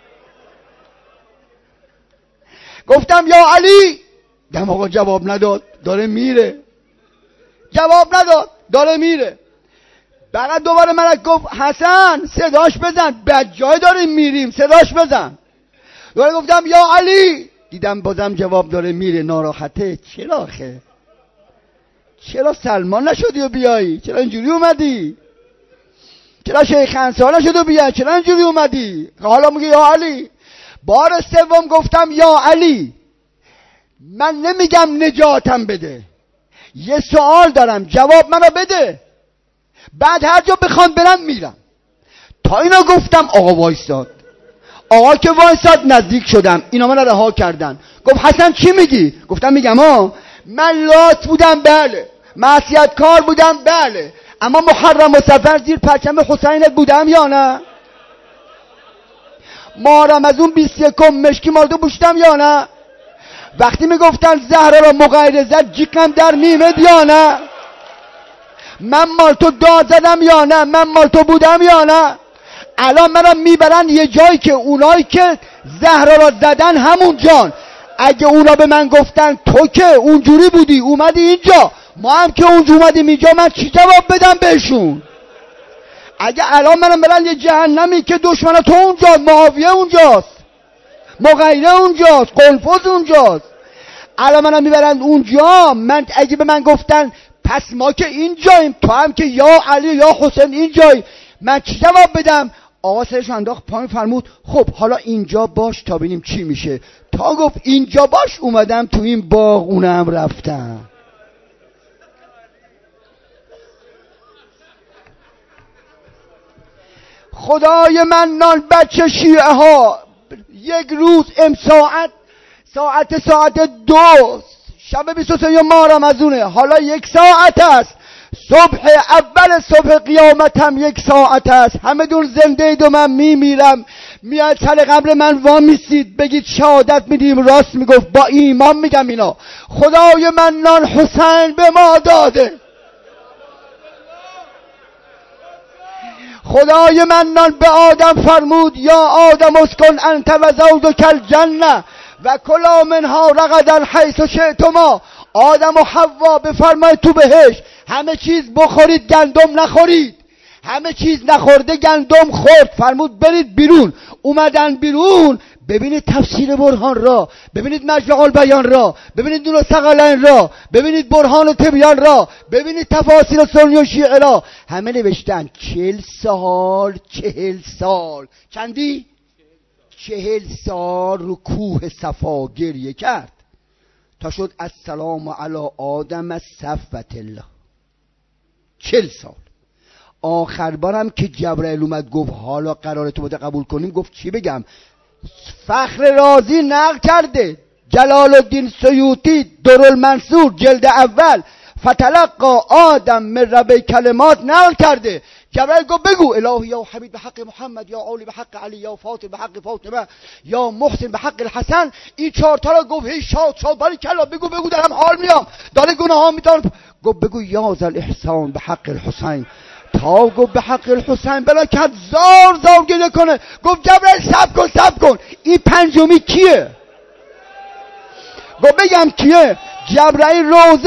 گفتم یا علی. دم آقا جواب نداد، داره میره. جواب نداد، داره میره. بعد دوباره ملک گفت حسن صداش بزن، بجای داریم میریم، صداش بزن. دوباره گفتم یا علی، دیدم بازم جواب داره میره. ناراحته. چرا آخه؟ چرا سلمان نشدی و بیایی؟ چرا اینجوری اومدی؟ چرا شیخ انصار نشد و بیایی؟ چرا اینجوری اومدی؟ حالا میگه یا علی. بار سوم گفتم یا علی، من نمیگم نجاتم بده، یه سوال دارم جواب منو بده، بعد هر جا بخوام برم میرم. تا اینا گفتم آقا وایستاد. آقا که وایساد نزدیک شدم، اینا من رها کردن. گفت حسن چی میگی؟ گفتم میگم من لات بودم بله، معصیت کار بودم بله، اما محرم و سفر زیر پرچم حسینت بودم یا نه؟ مارم از اون 21 مشکی مالدو پوشیدم یا نه؟ وقتی میگفتن زهرا را مغیر زد جیکم در میمد یا نه؟ من مال تو داد زدم یا نه؟ من مال تو بودم یا نه؟ الان منم میبرن یه جایی که اونایی که زهرا را زدن همون جان، اگه اونا به من گفتن تو که اونجوری بودی اومدی اینجا، ما هم که اونجا اومدیم اینجا، من چی جواب بدم بهشون؟ اگه الان منم برن یه جهنمی که دشمن تو اونجاست، معاویه اونجاست، مغیره اونجاست، قنفذ اونجاست، الان منم میبرن اونجا، من اگه به من گفتن پس ما که اینجاییم تو هم که یا علی یا حسین اینجایی، من چی جواب بدم؟ آقا سرش انداخت پایین فرمود خب حالا اینجا باش تا ببینیم چی میشه. تا گفت اینجا باش اومدم تو این باغ اونم رفتم. خدای من نان بچه شیعه ها یک روز ساعت 2 شب 23 ماه رمضونه، حالا 1 ساعت است، اول صبح قیامت هم 1 ساعت است، همه دون زنده اید و من میمیرم، میاد سر قبر من وامیسید بگید شهادت میدیم، راست میگفت با ایمان میگم اینا. خدای من نان حسین به ما داده، خدای من نان به آدم فرمود یا آدم اسکن انت و زوجک الجنه و کلا منها رغدا حیث شئتما. آدم و حوا بفرمایید تو بهشت همه چیز بخورید گندم نخورید، همه چیز نخورده گندم خورد، فرمود برید بیرون. اومدن بیرون، ببینید تفسیر برهان را، ببینید مجمع البیان را، ببینید نور ثقلین را، ببینید برهان و تبیان را، ببینید تفاسیر سنی و شیعه را، همه نوشتن 40 سال چندی؟ 40 سال رو کوه صفا گریه کرد تا شد السلام علی آدم صفوت الله. 40 سال. آخر بارم که جبرائیل اومد گفت حالا قراره تو بده قبول کنیم، گفت چی بگم؟ فخر رازی نقل کرده، جلال الدین سیوطی درالمنصور جلد اول، فتلقا آدم من رب کلمات نقل کرده. جبرائیل گفت بگو الهی یا حبیب به حق محمد، یا علی به حق علی، یا فاطمه به حق فاطمه، یا محسن به حق الحسن. این 4 تا را گفت هی شاد باری کلا بگو دارم حال میام، داره گناه ها میتونم. گفت بگو یا ذل احسان به حق الحسین، تا گفت به حق الحسین بلا کد زار گله کنه. گفت جبرائیل سب کن این 5می کیه؟ گفت بگم کیه؟ جبرائیل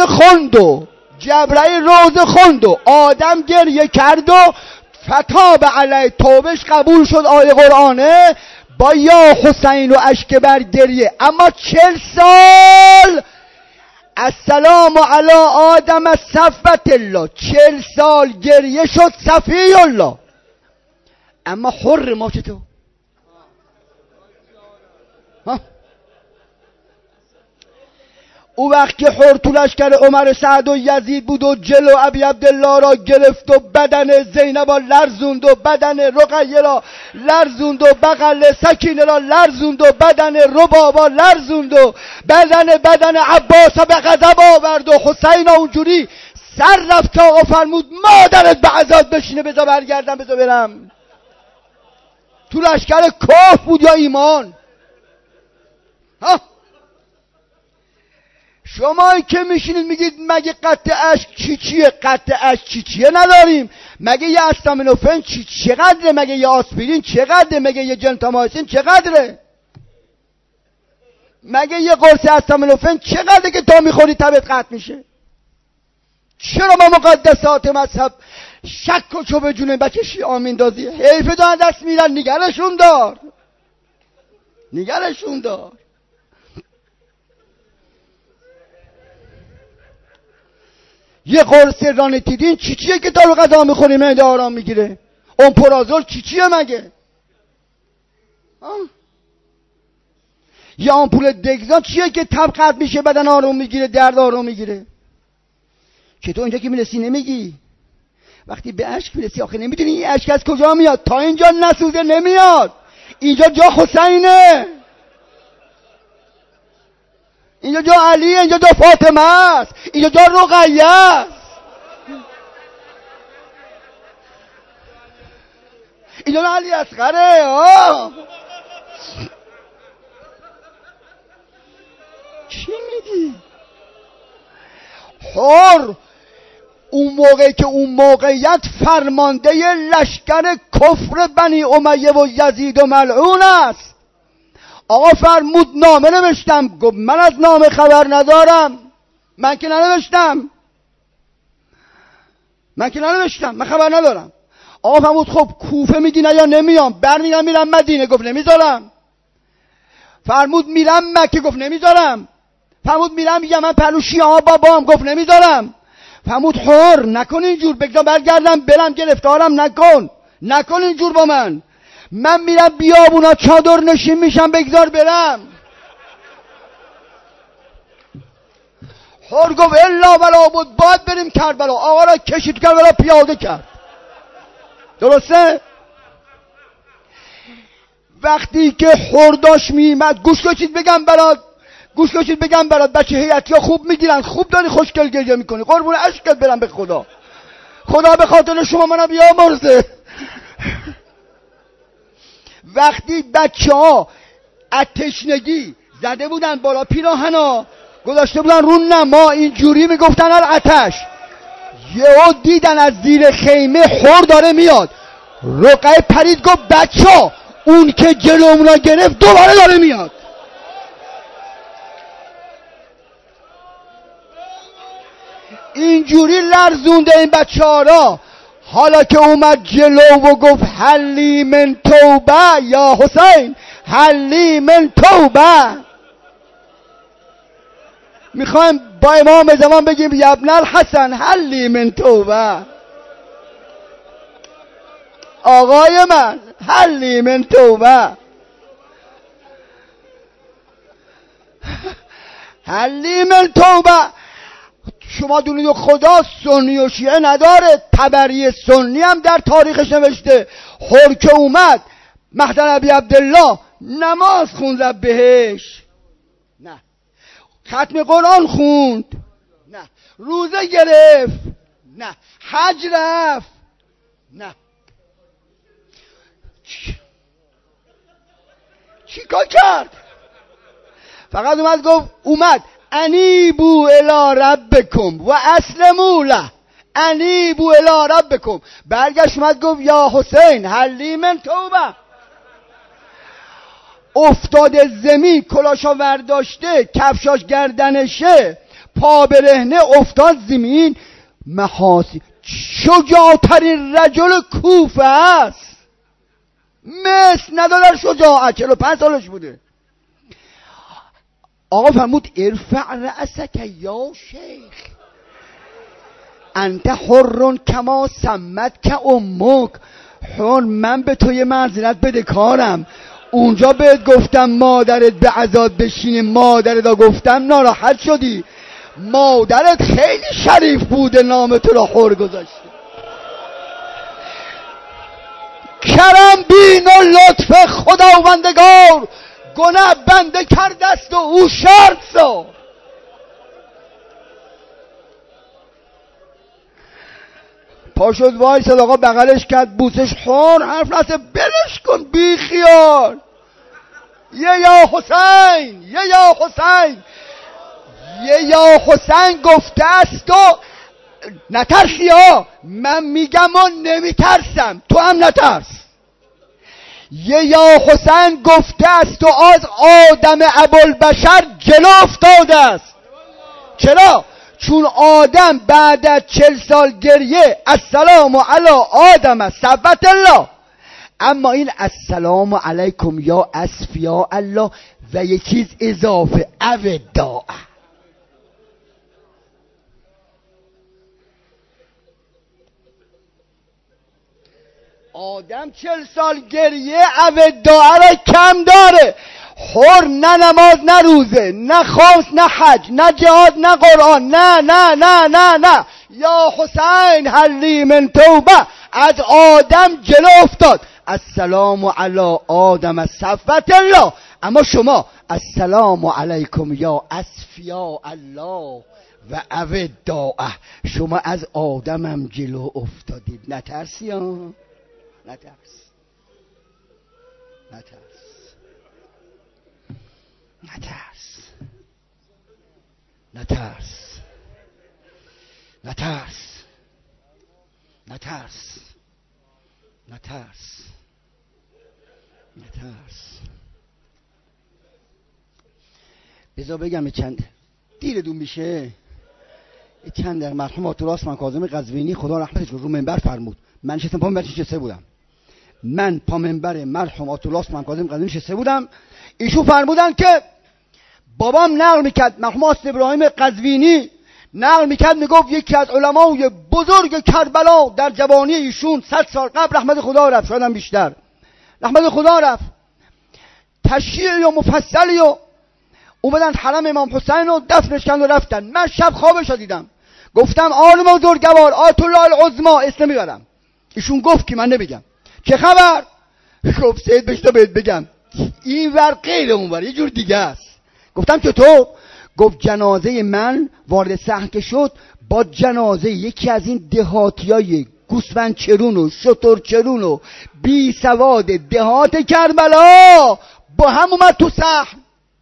روزه خوند و آدم گریه کرد و فتاب علی توبش قبول شد. آیه قرآنه با یا حسین و اشک بر گریه. اما 40 سال السلام علی آدم صفوت الله، 40 سال گریه شد صفی الله. اما حر ما چطور؟ او وقت که حر تو لشکر عمر سعد و یزید بود و جلو ابی عبدالله را گرفت و بدن زینب را لرزوند و بدن رقیه را لرزوند و بغل سکینه را لرزوند و بدن ربابا لرزوند و بدن عباس به غضب آورد و حسین اونجوری سر رفت آقا فرمود مادرت به عذاب بشینه، بذار برگردم بذار برم. تو لشکر کاف بود یا ایمان؟ شما که میشینید میگید مگه قطع اشک چیه؟ قطع اشک چیه نداریم. مگه یه استامینوفن چقدره؟ مگه یه آسپرین چقدره؟ مگه یه جنتامایسین چقدره؟ مگه یه قرص استامینوفن چقدره که تا میخوری تبت قطع میشه؟ چرا ما مقدسات مذهب شک و چوب جونه بچه شیعه میندازی؟ حیف دارن دست میرن. نگرشون دار. یه قرص رانیتیدین چیه که تا رو غذا میخوری معده آرام میگیره؟ امپرازول چیه مگه؟ یه آمپول دگزان چیه که تب قطع میشه بدن آرام میگیره، درد آرام میگیره؟ که تو اینجا که میرسی نمیگی، وقتی به اشک میرسی آخه نمیدونی این اشک از کجا میاد، تا اینجا نسوزه نمیاد. اینجا جا حسینه، اینجا جا علیه، اینجا جا فاطمه است، اینجا جا رقیه است، اینجا جا علی اصغره. چی میگی؟ حر اون موقعی که اون موقعیت فرمانده لشکر کفر بنی امیه و یزید و ملعون است. آقا فرمود نامه نوشتم. گفت من از نامه خبر ندارم. من که ننوشتم، من خبر ندارم. آقا فرمود خب کوفه میگی نه یا نمیام؟ برمیگم میرم مدینه. گفت نمیذارم. فرمود میرم مکه. گفت نمیذارم. فرمود میرم یمن پلو شیعه بابام. گفت نمیذارم. فرمود حر نکن اینجور، بگذار برگردم برم گرفتارم نکن اینجور با من میرم بیابونا چادر نشین میشم، بگذار برم. حر گفت الا بلا بود، باید بریم کربلا. آقا را کشید کربلا، پیاده کرد. درسته؟ وقتی که حر داشت میمد، گوش کشید بگم برات بچه هیئتی ها خوب میگیرن، خوب داری خوشگل گریه میکنی، قربون عشقت برم به خدا به خاطر شما منو بیامرزه. وقتی بچه ها از تشنگی زده بودن بالا پیراهنا، گذاشته بودن رو نما، اینجوری میگفتن الاتش، یهو دیدن از زیر خیمه حر داره میاد. رقیه پرید گفت بچه ها اون که جلوم را گرفت دوباره داره میاد. اینجوری لرزونده این بچه ها را. حالا که اومد جلو و گفت حلی من توبه یا حسین، حلی من توبه. میخوایم با امام زمان بگیم ابن الحسن حلی من توبه، آقای من حلی من توبه، حلی من توبه. شما دونید خدا سنی و شیعه نداره، تبری سنی هم در تاریخش نوشته. حر که اومد مهدی ابی عبدالله نماز خوند بهش، نه ختم قرآن خوند، نه روزه گرفت، نه حج رفت، نه چی کار کرد؟ فقط اومد انیبو الی ربکم و اسلموا له، انیبو الی ربکم. برگشت اومد گفت یا حسین حلی من توبه. افتاده زمین، کلاشا ورداشته، کفشاش گردنشه، پا برهنه افتاد زمین. محاسی شجاعترین رجل کوفه است، مثل نداره شجاعت. 45 سالش بوده. آقا فرمود ارفع رأسک یا شیخ، انت حر کما سمتک امک. حر من به تو یه معذرت بده کارم. اونجا بهت گفتم مادرت به عذاب بشینه، مادرت گفتم ناراحت شدی. مادرت خیلی شریف بوده، نام تو را حر گذاشته. کرم بین و لطف خداوندگار، گناه بنده کرده است و او شرط سا. پا شد وایساد، آقا بغلش کرد، بوسش. حر حرف نسه، بلش کن، بی خیال. یا حسین، یا حسین، یا حسین گفته است و نترسی ها. من میگم و نمیترسم، تو هم نترس. یا حسین گفته است و از آدم ابوالبشر جلو افتاده است. چرا؟ چون آدم بعد از 40 سال گریه السلام علی آدم صبت الله، اما این السلام علیکم یا اصفیا الله و یک چیز اضافه اوداع. آدم 40 سال گریه اوداع را کم داره. حر نه نماز نه روزه نه خمس نه حج نه جهاد نه قرآن، نه نه نه نه نه. یا حسین حلی من توبه. از آدم جلو افتاد، السلام علی آدم صفوت الله. اما شما السلام علیکم یا اصفیا الله و اوداعه. شما از آدمم جلو افتادید. نترسی ها، نترس، نترس، نترس، نترس، نترس، نترس، نترس، نترس. بذار بگم چند دیرتون میشه. چند در مرحوم آیت الله اسماعیل کاظم قزوینی خدا رحمتش رو منبر فرمود. من نشستم پا منبر نشسته بودم. من پا منبر مرحوم آیت الله اسماعیل کاظم قزوینی نشسته بودم. ایشون فرمودن که بابام نقل میکرد، مرحوم آیت ابراهیم قزوینی نقل میکرد، میگفت یکی از علمای بزرگ کربلا در جوانی ایشون 100 سال قبل رحمت خدا رفت، شاید هم بیشتر رحمت خدا رفت، تشییع یا مفصلی و اومدن حرم امام حسین رو دفنش کردن و رفتن. من شب خوابش رو دیدم، گفتم عالم بزرگوار آیت الله العظمی اسم میبرم. ایشون گفت که من نمیگم. چه خبر؟ گفت سید بشتا بهت بگم این ور غیر اون ور یه جور دیگه است. گفتم چطور؟ گفت جنازه من وارد صحن که شد با جنازه یکی از این دهاتیای گوسفند چرون و شتر چرون و بی سواد دهات کربلا با هم اومد تو صحن.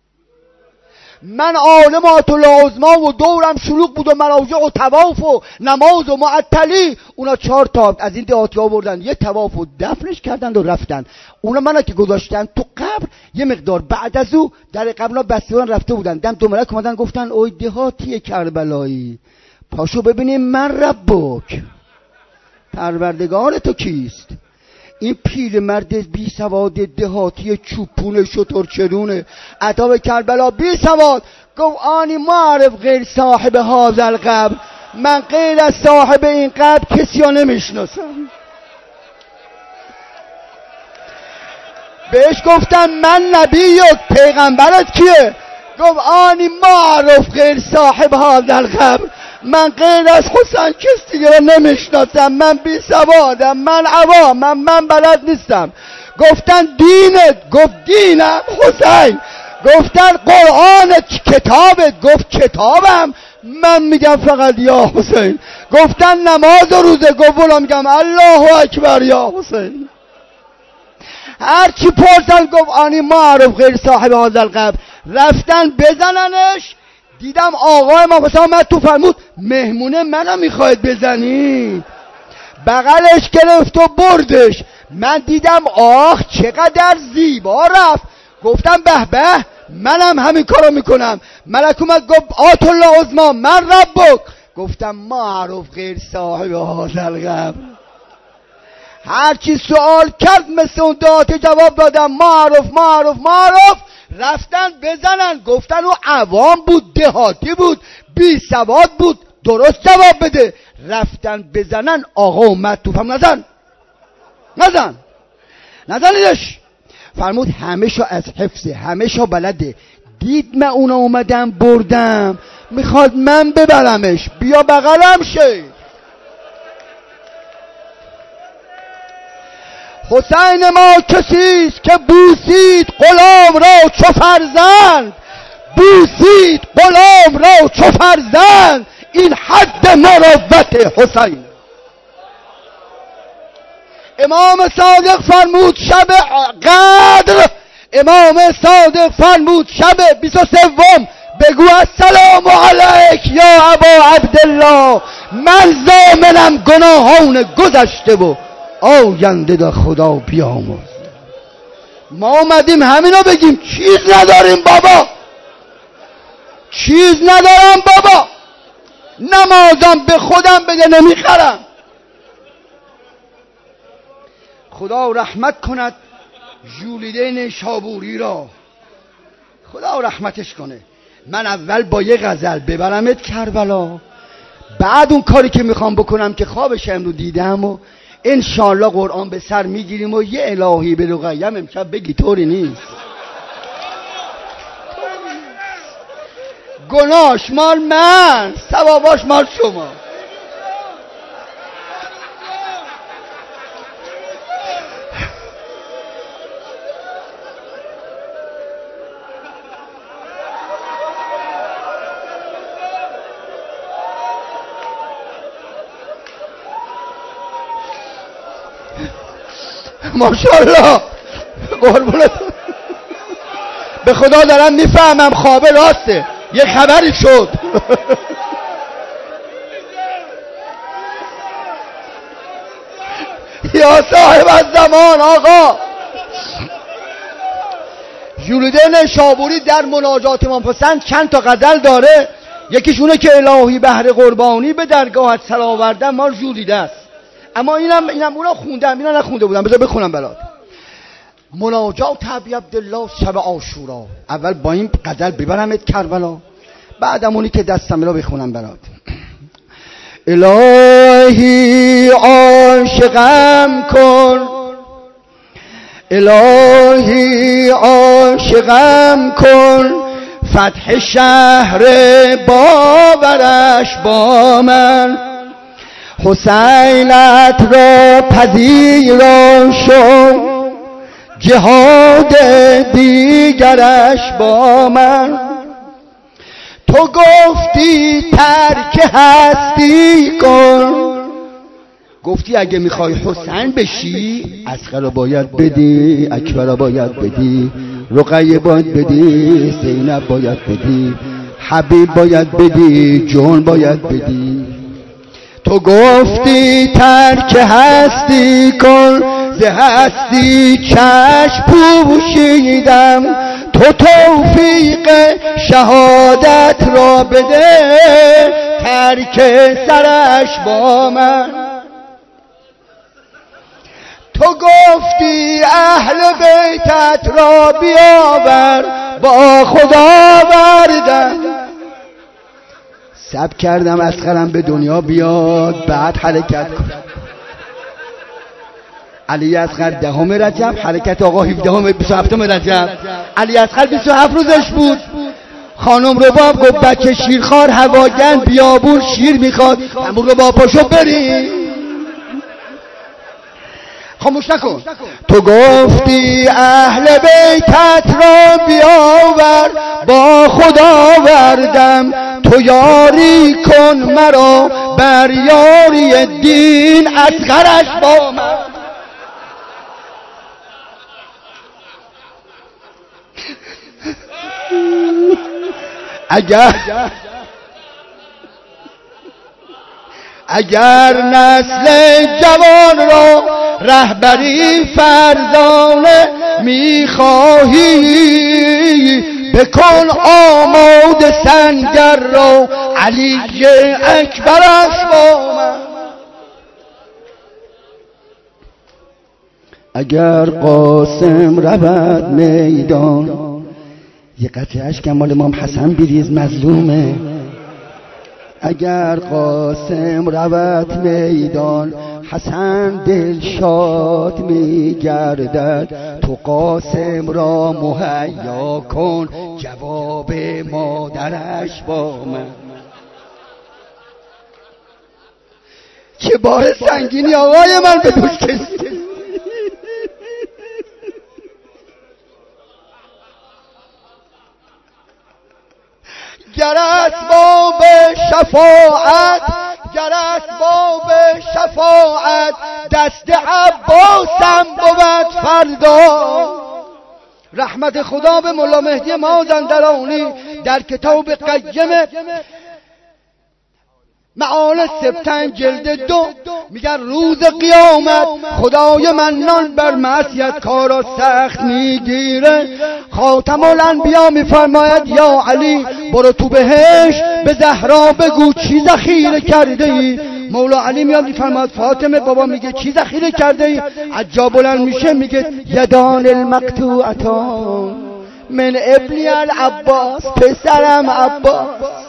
من عالم آیت الله العظمی و دورم شلوغ بود و مراجع و طواف و نماز و معطلی. اونا 4 تا از این دهاتی ها بردن یه طواف و دفنش کردن و رفتن. اونا منو که گذاشتن تو قبر یه مقدار بعد از او در قبرنا بستیان رفته بودن. دم 2 ملک اومدن گفتن اوی دهاتی کربلایی پاشو ببینیم من ربک پروردگار تو کیست. این پیرمرد بی سواد دهاتی چوپون شتر چرونه عطا کربلا بی سواد گفت آنی معرف غیر صاحب هذا القبر، من غیر از صاحب این قبر کسی ها نمیشناسم. بهش گفتم من نبی و پیغمبرت کیه؟ گفت آنی معرف غیر صاحب هذا القبر، من غیر از حسین کسی دیگه رو نمیشناسم، من بی سوادم، من عوامم، من بلد نیستم. گفتن دینت؟ گفت دینم حسین. گفتن قرآنت کتابت؟ گفت کتابم، من میگم فقط یا حسین. گفتن نماز و روزه؟ گفت ولا میگم الله اکبر یا حسین. هرچی پرسن گفت آنی معرف غیر صاحب هذا القبر. رفتن بزننش، دیدم آقای ما مثلا من تو فرمود مهمونه منو میخواید بزنید، بغلش گرفت و بردش. من دیدم آخ چقدر زیبا رفت. گفتم به به منم همین کارو میکنم. ملک اومد گفت آیت الله العظمی من ربک. گفتم معرف غیر صاحب هذا القبر. هرچی سوال کرد مثل اون دهاتی جواب دادم معرف معرف معرف. رفتن بزنن، گفتن او عوام بود دهاتی بود بی سواد بود درست جواب بده. رفتن بزنن آقا اومد تو فهم نزن نزن نزنیدش. فرمود همه شو از حفظه، همه شو بلده. دید من اونا اومدم بردم میخواد من ببرمش، بیا بغلم شه. حسین ما کسیست که بوسید غلام را چو فرزند، بوسید غلام را چو فرزند، این حد مروت حسین. امام صادق فرمود شب قدر، امام صادق فرمود شب 23 بگو السلام علیک یا ابا عبدالله، من ضامنم گناهان گذشته و آینده دا خدا بیامرز. ما اومدیم همینو بگیم، چیز نداریم بابا، چیز ندارم بابا، نمازم به خودم بده نمیخرم. خدا رحمت کند جولیده نیشابوری را، خدا رحمتش کنه. من اول با یه غزل ببرمت کربلا، بعد اون کاری که میخوام بکنم که خوابش امروز دیدم و انشالله قرآن به سر میگیریم و یه الهی به رقیم امشب بگی طوری نیست. گناهش مال من، ثواباش مال شما. ماشاءالله قربونت. به خدا دارم میفهمم خوابه راسته، یه خبری شد. یا صاحب الزمان آقا. جلودین نشابوری در مناجات امام حسین چند تا غزل داره، یکیشونه که الهی بهر قربانی به درگاهت سر آوردم ما جولیده است. اما اینم اونا خوندم، اینا نخونده بودم، بذار بخونم برات. مناجات ابی عبدالله شب عاشورا. اول با این غزل ببرمت کربلا، بعدم اونی که دستم را بخونم برات. الهی عاشقم کن، الهی عاشقم کن، فتح شهر باورش با من، حسینت را پذیرا شو، جهاد دیگرش با من. تو گفتی ترک هستی کن، گفتی اگه میخوای حسین بشی اصغر را باید بدی، اکبر را باید بدی، رقیه باید بدی، زینب باید بدی، حبیب باید بدی، جون باید بدی. تو گفتی ترک هستی کن، ز هستی چشم پوشیدم، تو توفیق شهادت را بده، ترک سرش با من. تو گفتی اهل بیتت را بیاور، با خدا وردم، سب کردم اصغرم به دنیا بیاد بعد حرکت کن. علی اصغر 10 رجب، حرکت آقا 27 رجب. علی اصغر 27 روزش بود. خانم رباب گفت بچه شیرخوار هواگن بیابون شیر میخواد، همون رباب پاشو بریم. خاموش نکن. تو گفتی اهل بیتت را بیاور، با خدا وردم، تو یاری کن مرا بر یاری دین، اصغرش با من. اگر نسل جوان را رهبری فرزانه میخواهی، بکن آماده سنگر را، علی اکبرش با من. اگر قاسم رود میدان، یه قطره اشکم مال امام حسن بریز مظلومه. اگر قاسم رود میدان، حسن دلشاد میگردد، تو قاسم را مهیا کن، جواب مادرش با من. چه بار سنگینی آقای من به دوش کشید. گر اسباب شفاعت، گر اسباب شفاعت، دست عباسم بود فردا. رحمت خدا به مولا مهدی مازندرانی در کتاب قیم معال سبتن جلد 2 میگن روز قیامت خدای منان بر معصیت کارا سخت میگیره. خاتم الانبیا میفرماید یا علی برو تو بهشت به زهرا بگو چی ذخیره کرده ای. مولا علی میاد میفرماید فاطمه بابا میگه چی ذخیره کرده ای؟ عجاب بلند میشه میگه یدان المقطوعتان من ابن العباس، پسرم عباس.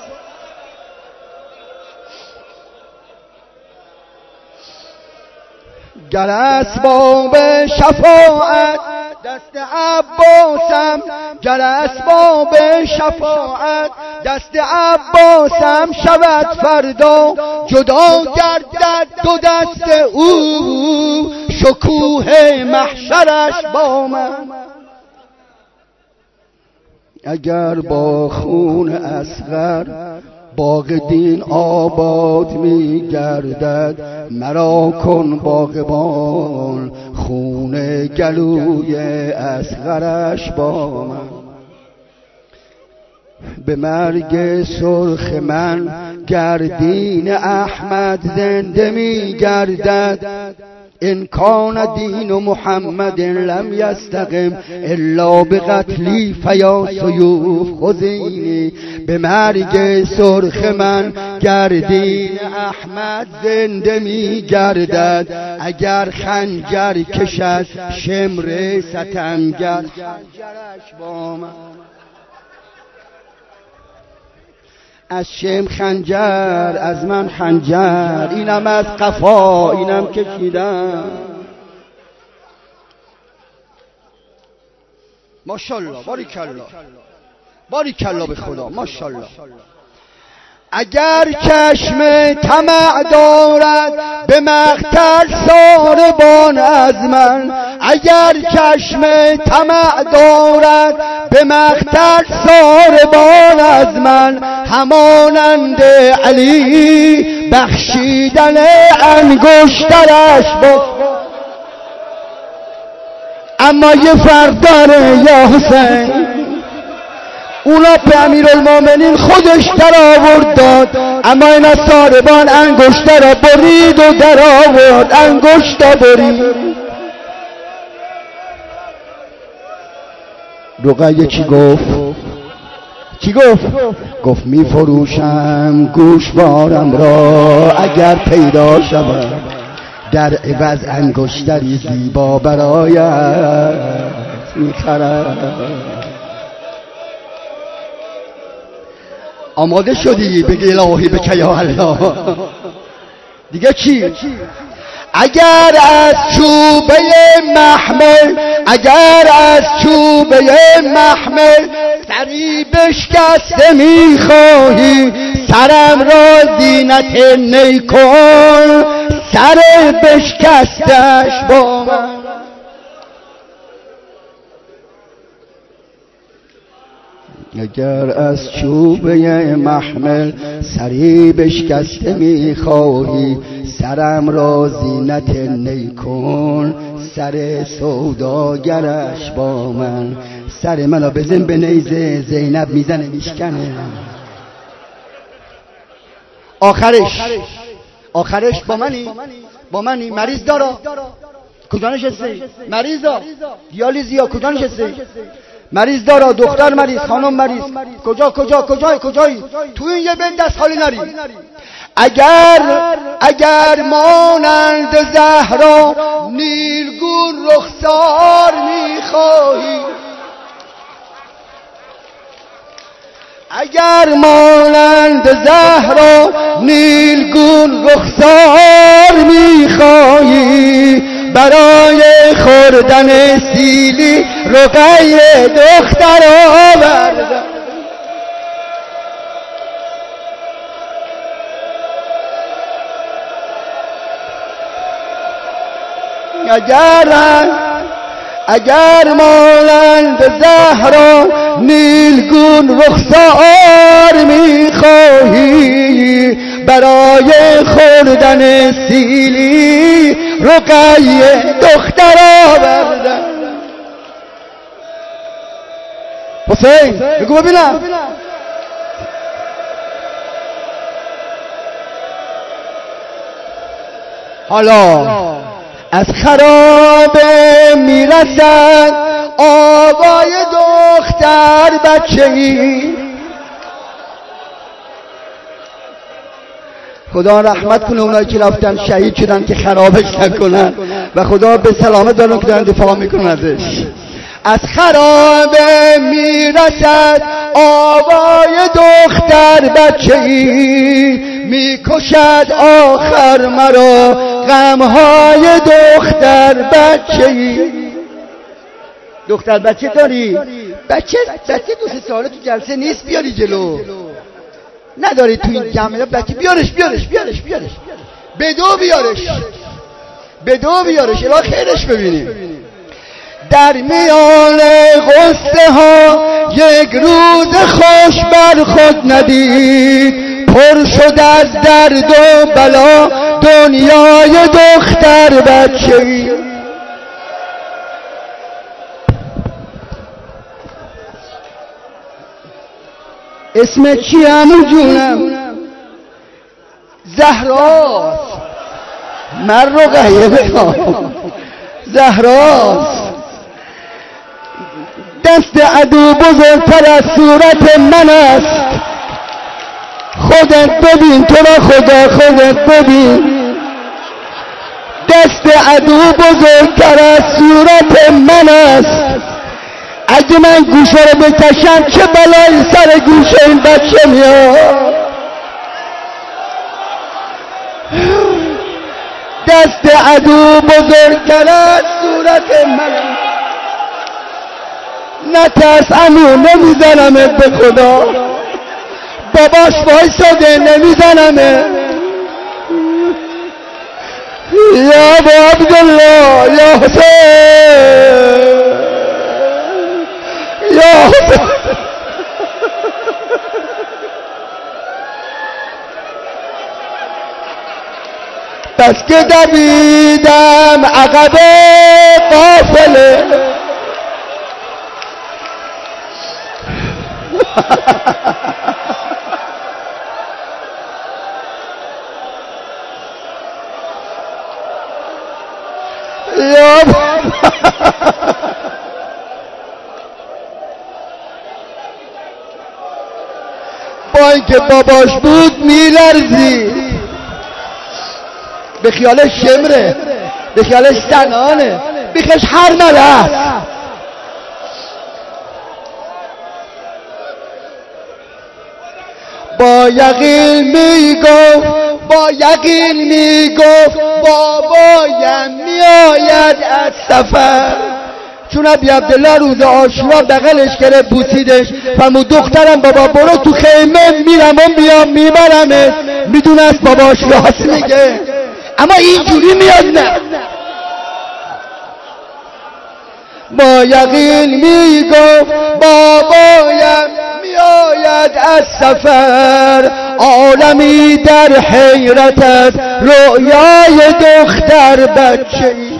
گر اسباب شفاعت دست عباسم، گر اسباب شفاعت دست عباسم شود فردا، جدا گردد دو دست او شکوه محشرش با من. اگر با خون اصغر باغ دین آباد می گردد، مرا کن باغبان خون گلوی اصغرش با من. به مرگ سرخ من گردین احمد زنده می گردد، ان کان دین محمد لم یستقم الا بقتلی فیا سیوف خذینی. به مرگ سرخ من گردین احمد زنده می گردد، اگر خنجر کشد شمر ستمگر خنجرش با من. از شم خنجر از من خنجر، اینم از قفا اینم کشیدم. ماشاءالله باریکالله باریکالله به خدا ماشاءالله. اگر چشم طمع دارد به مقتل ساربان از من، اگر چشم طمع دارد به مقتل ساربان از من، همانند علی بخشیدن انگشترش با. اما یه فرق داره یا حسین، اونا به امیرالمومنین خودش در آورد داد، اما این از ساربان انگشتر را برید و در آورد، انگشت برید. رقیه چی گفت؟ چی گفت؟ گفت می فروشم گوشوارم را اگر پیدا شود، در عوض انگشتری زیبا برایت می خرم. آماده شدی بگی الهی بک یا الله. دیگه چی؟ اگر از چوبه محمل، اگر از چوبه محمل سری بشکسته میخواهی، سرم را زینت نیکن سر بشکستش با من. اگر از چوبه محمل سری بشکسته میخواهی، سرم را زینت نیکن سر سوداگرش با من. سر منو بزن به نیزه زینب میزنه میشکنه. آخرش با منی مریض دارا کجا نشسته؟ مریضا دیالیزیا کجا نشسته؟ مریض دارا دختر مریض خانم مریض کجایی؟ تو این یه بند دست حالی نری. اگر مانند زهرا نیلگون رخسار میخواهی، اگر مانند زهرا نیلگون رخسار میخواهی، برای خوردن سیلی رقیه دختر آوردم. اگر مانند زهرا نیلگون رخسار میخواهی، برای خوردن سیلی رقیه دختر آوردم. حسین بگو ببینم. حالا از خرابه میرسد آوای دختر بچه‌ای، خدا رحمت کنه اونایی که رفتن شهید شدن که خرابش نکنن و خدا به سلامت دارن که دارن دفاع میکنن ازش. از خرابه میرسد آوای دختر بچه‌ای، میکشد آخر مرا غمهای دختر بچه‌ای. دختر بچه داری؟ بچه 2-3 ساله تو جلسه نیست، بیاری جلو. نداری تو این جمعه بچه، بیارش بدو بیارش الا خیرش ببینیم. در میان غصه ها یک روز خوش بر خود ندید، پر شد از درد و بلا دنیای دختر بچه‌ای. اسم چی عمو جونم؟ زهراست. من رقیه بخوام. زهراست. دست عدو بزرگتر از صورت من است. خودت ببین، تو را خدا خودت ببین. دست عدو بزرگتر از صورت من است. اگه من گوشه رو بکشم چه بلایی سر گوشه این بچه میاد. دست عدو بزرگتر از صورت من. نترس عمو، نمیزنمت به خدا. باباش وایساده، نمیزنمه. یا ابو عبدالله، یا حسین، یا حسین. بس که دویدم عقب قافله با اینکه باباش بود میلرزید. به خیالش شمره، به خیالش زنانه، به خیالش هر ملح. با یقین میگفت، با یقین میگفت بابایم میآید از سفر. چون ابی عبدالله روز عاشورا بغلش گرفت بوسیدش، فرمود دخترم بابا برو تو خیمه، میرم و میام میبرمت. میدونست باباش راست میگه، اما اینجوری میاد نه. با یقین میگفت بابایم میآید از سفر. عالمی در حیرت از رؤیای دختر بچه‌ای.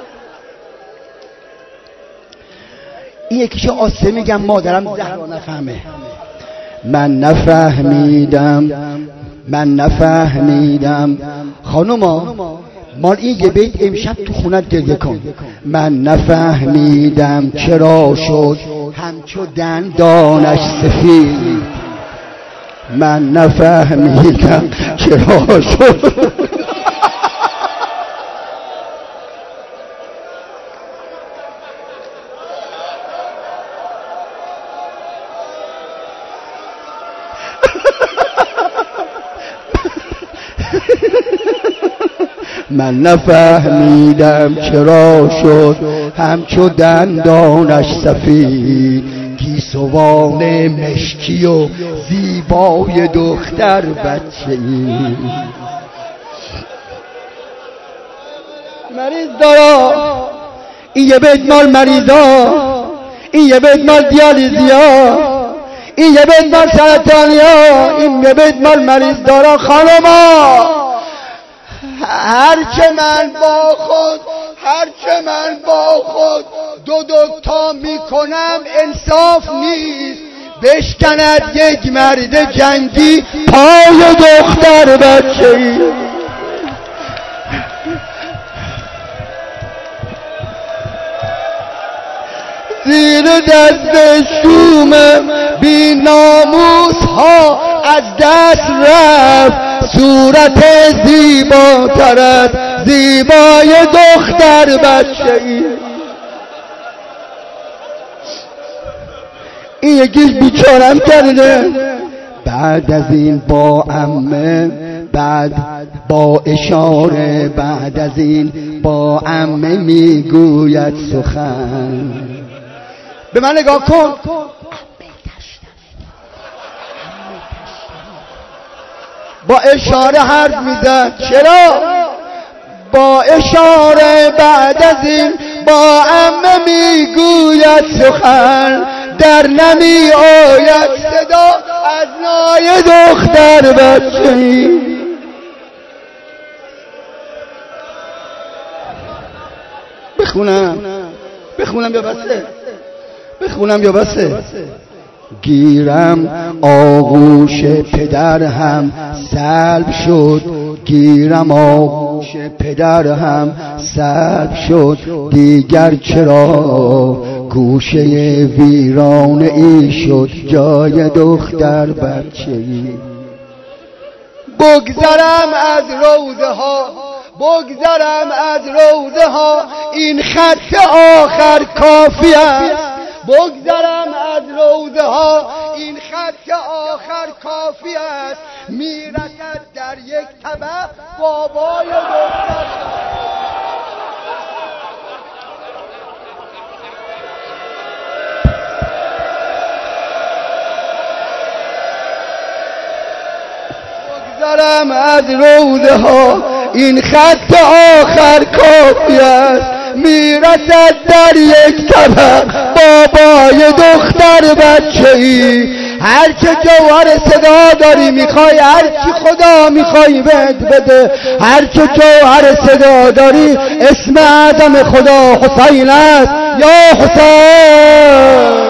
این یکیشو آسه میگم مادرم زهرا نفهمه. من نفهمیدم خانوما، مال این یه بیت امشب تو خونت گریه کن. من نفهمیدم چرا شد همچو دندانش سفید. من نفهمیدم چرا شد. من نفهمیدم چرا شد همچو دندانش سفید. گیسوان مشکی و زیبای دختر بچه‌ای. مریض دارا، این یه بیت مال مریضا، این یه بیت مال دیالیزیا، این یه بیت مال سرطانیا، این یه بیت مال مریض دارا. خانما هرچه من با خود دوتا میکنم انصاف نیست. بشکند یک مرد جنگی پای دختر بچه‌ای. زیر دست شوم بی ناموس ها از دست رفت. صورت زیباتر از زیبای دختر بچه‌ای. این یکیش بیچارم کرده. بعد از این با عمه، بعد با اشاره، بعد از این با عمه میگوید سخن. به من نگاه کن. با اشاره حرف میزد. چرا؟ با اشاره بعد از این با عمه میگوید سخن. در نمی آید صدا از نای دختر بچه‌ای. بخونم یا بسه؟ گیرم آغوش پدر هم سلب شد، گیرم آغوش پدر هم سلب شد، دیگر چرا گوشه ویران ای شد جای دختر بچه‌ای. بگذرم از روزه ها این خط آخر کافی است. بگذرم از روزه ها این خط آخر کافی است. میرسد در یک طبق بابای دختر. بگذرم از روزه ها این خط آخر کافی است. میرسد در یک طبق بابای دختر بچه‌ای. هر چه جوهر صدا داری میخوای، هر چی خدا میخوای بهت بده، هر چه جوهر صدا داری اسم اعظم خدا حسین است. یا حسین